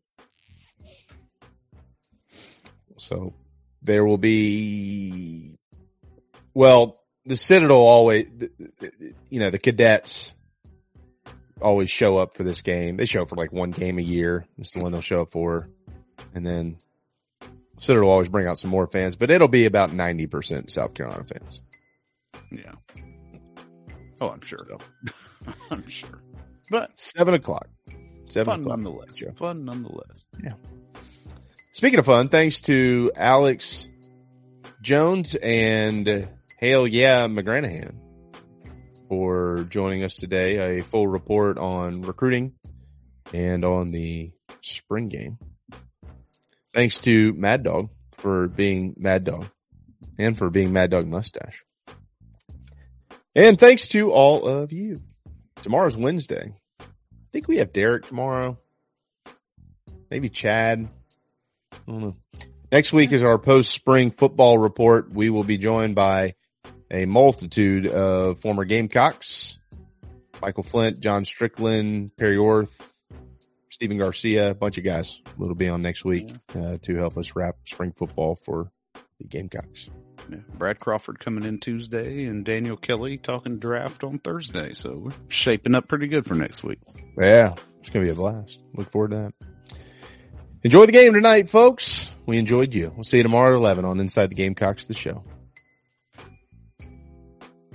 Speaker 3: So there will be, the Citadel always, the cadets always show up for this game. They show up for like one game a year. It's the one they'll show up for. And then Citadel will always bring out some more fans, but it'll be about 90% South Carolina fans.
Speaker 4: Yeah. Oh, I'm sure. I'm sure. But
Speaker 3: 7:00.
Speaker 4: Fun nonetheless. Yeah. Fun nonetheless.
Speaker 3: Yeah. Speaking of fun, thanks to Alex Jones and Hale McGranahan for joining us today. A full report on recruiting and on the spring game. Thanks to Mad Dog for being Mad Dog and for being Mad Dog Mustache. And thanks to all of you. Tomorrow's Wednesday. I think we have Derek tomorrow. Maybe Chad. I don't know. Next week is our post-spring football report. We will be joined by a multitude of former Gamecocks. Michael Flint, John Strickland, Perry Orth, Stephen Garcia, a bunch of guys will be on next week to help us wrap spring football for the Gamecocks.
Speaker 4: Yeah. Brad Crawford coming in Tuesday and Daniel Kelly talking draft on Thursday. So we're shaping up pretty good for next week.
Speaker 3: Yeah, it's going to be a blast. Look forward to that. Enjoy the game tonight, folks. We enjoyed you. We'll see you tomorrow at 11 on Inside the Gamecocks, the show.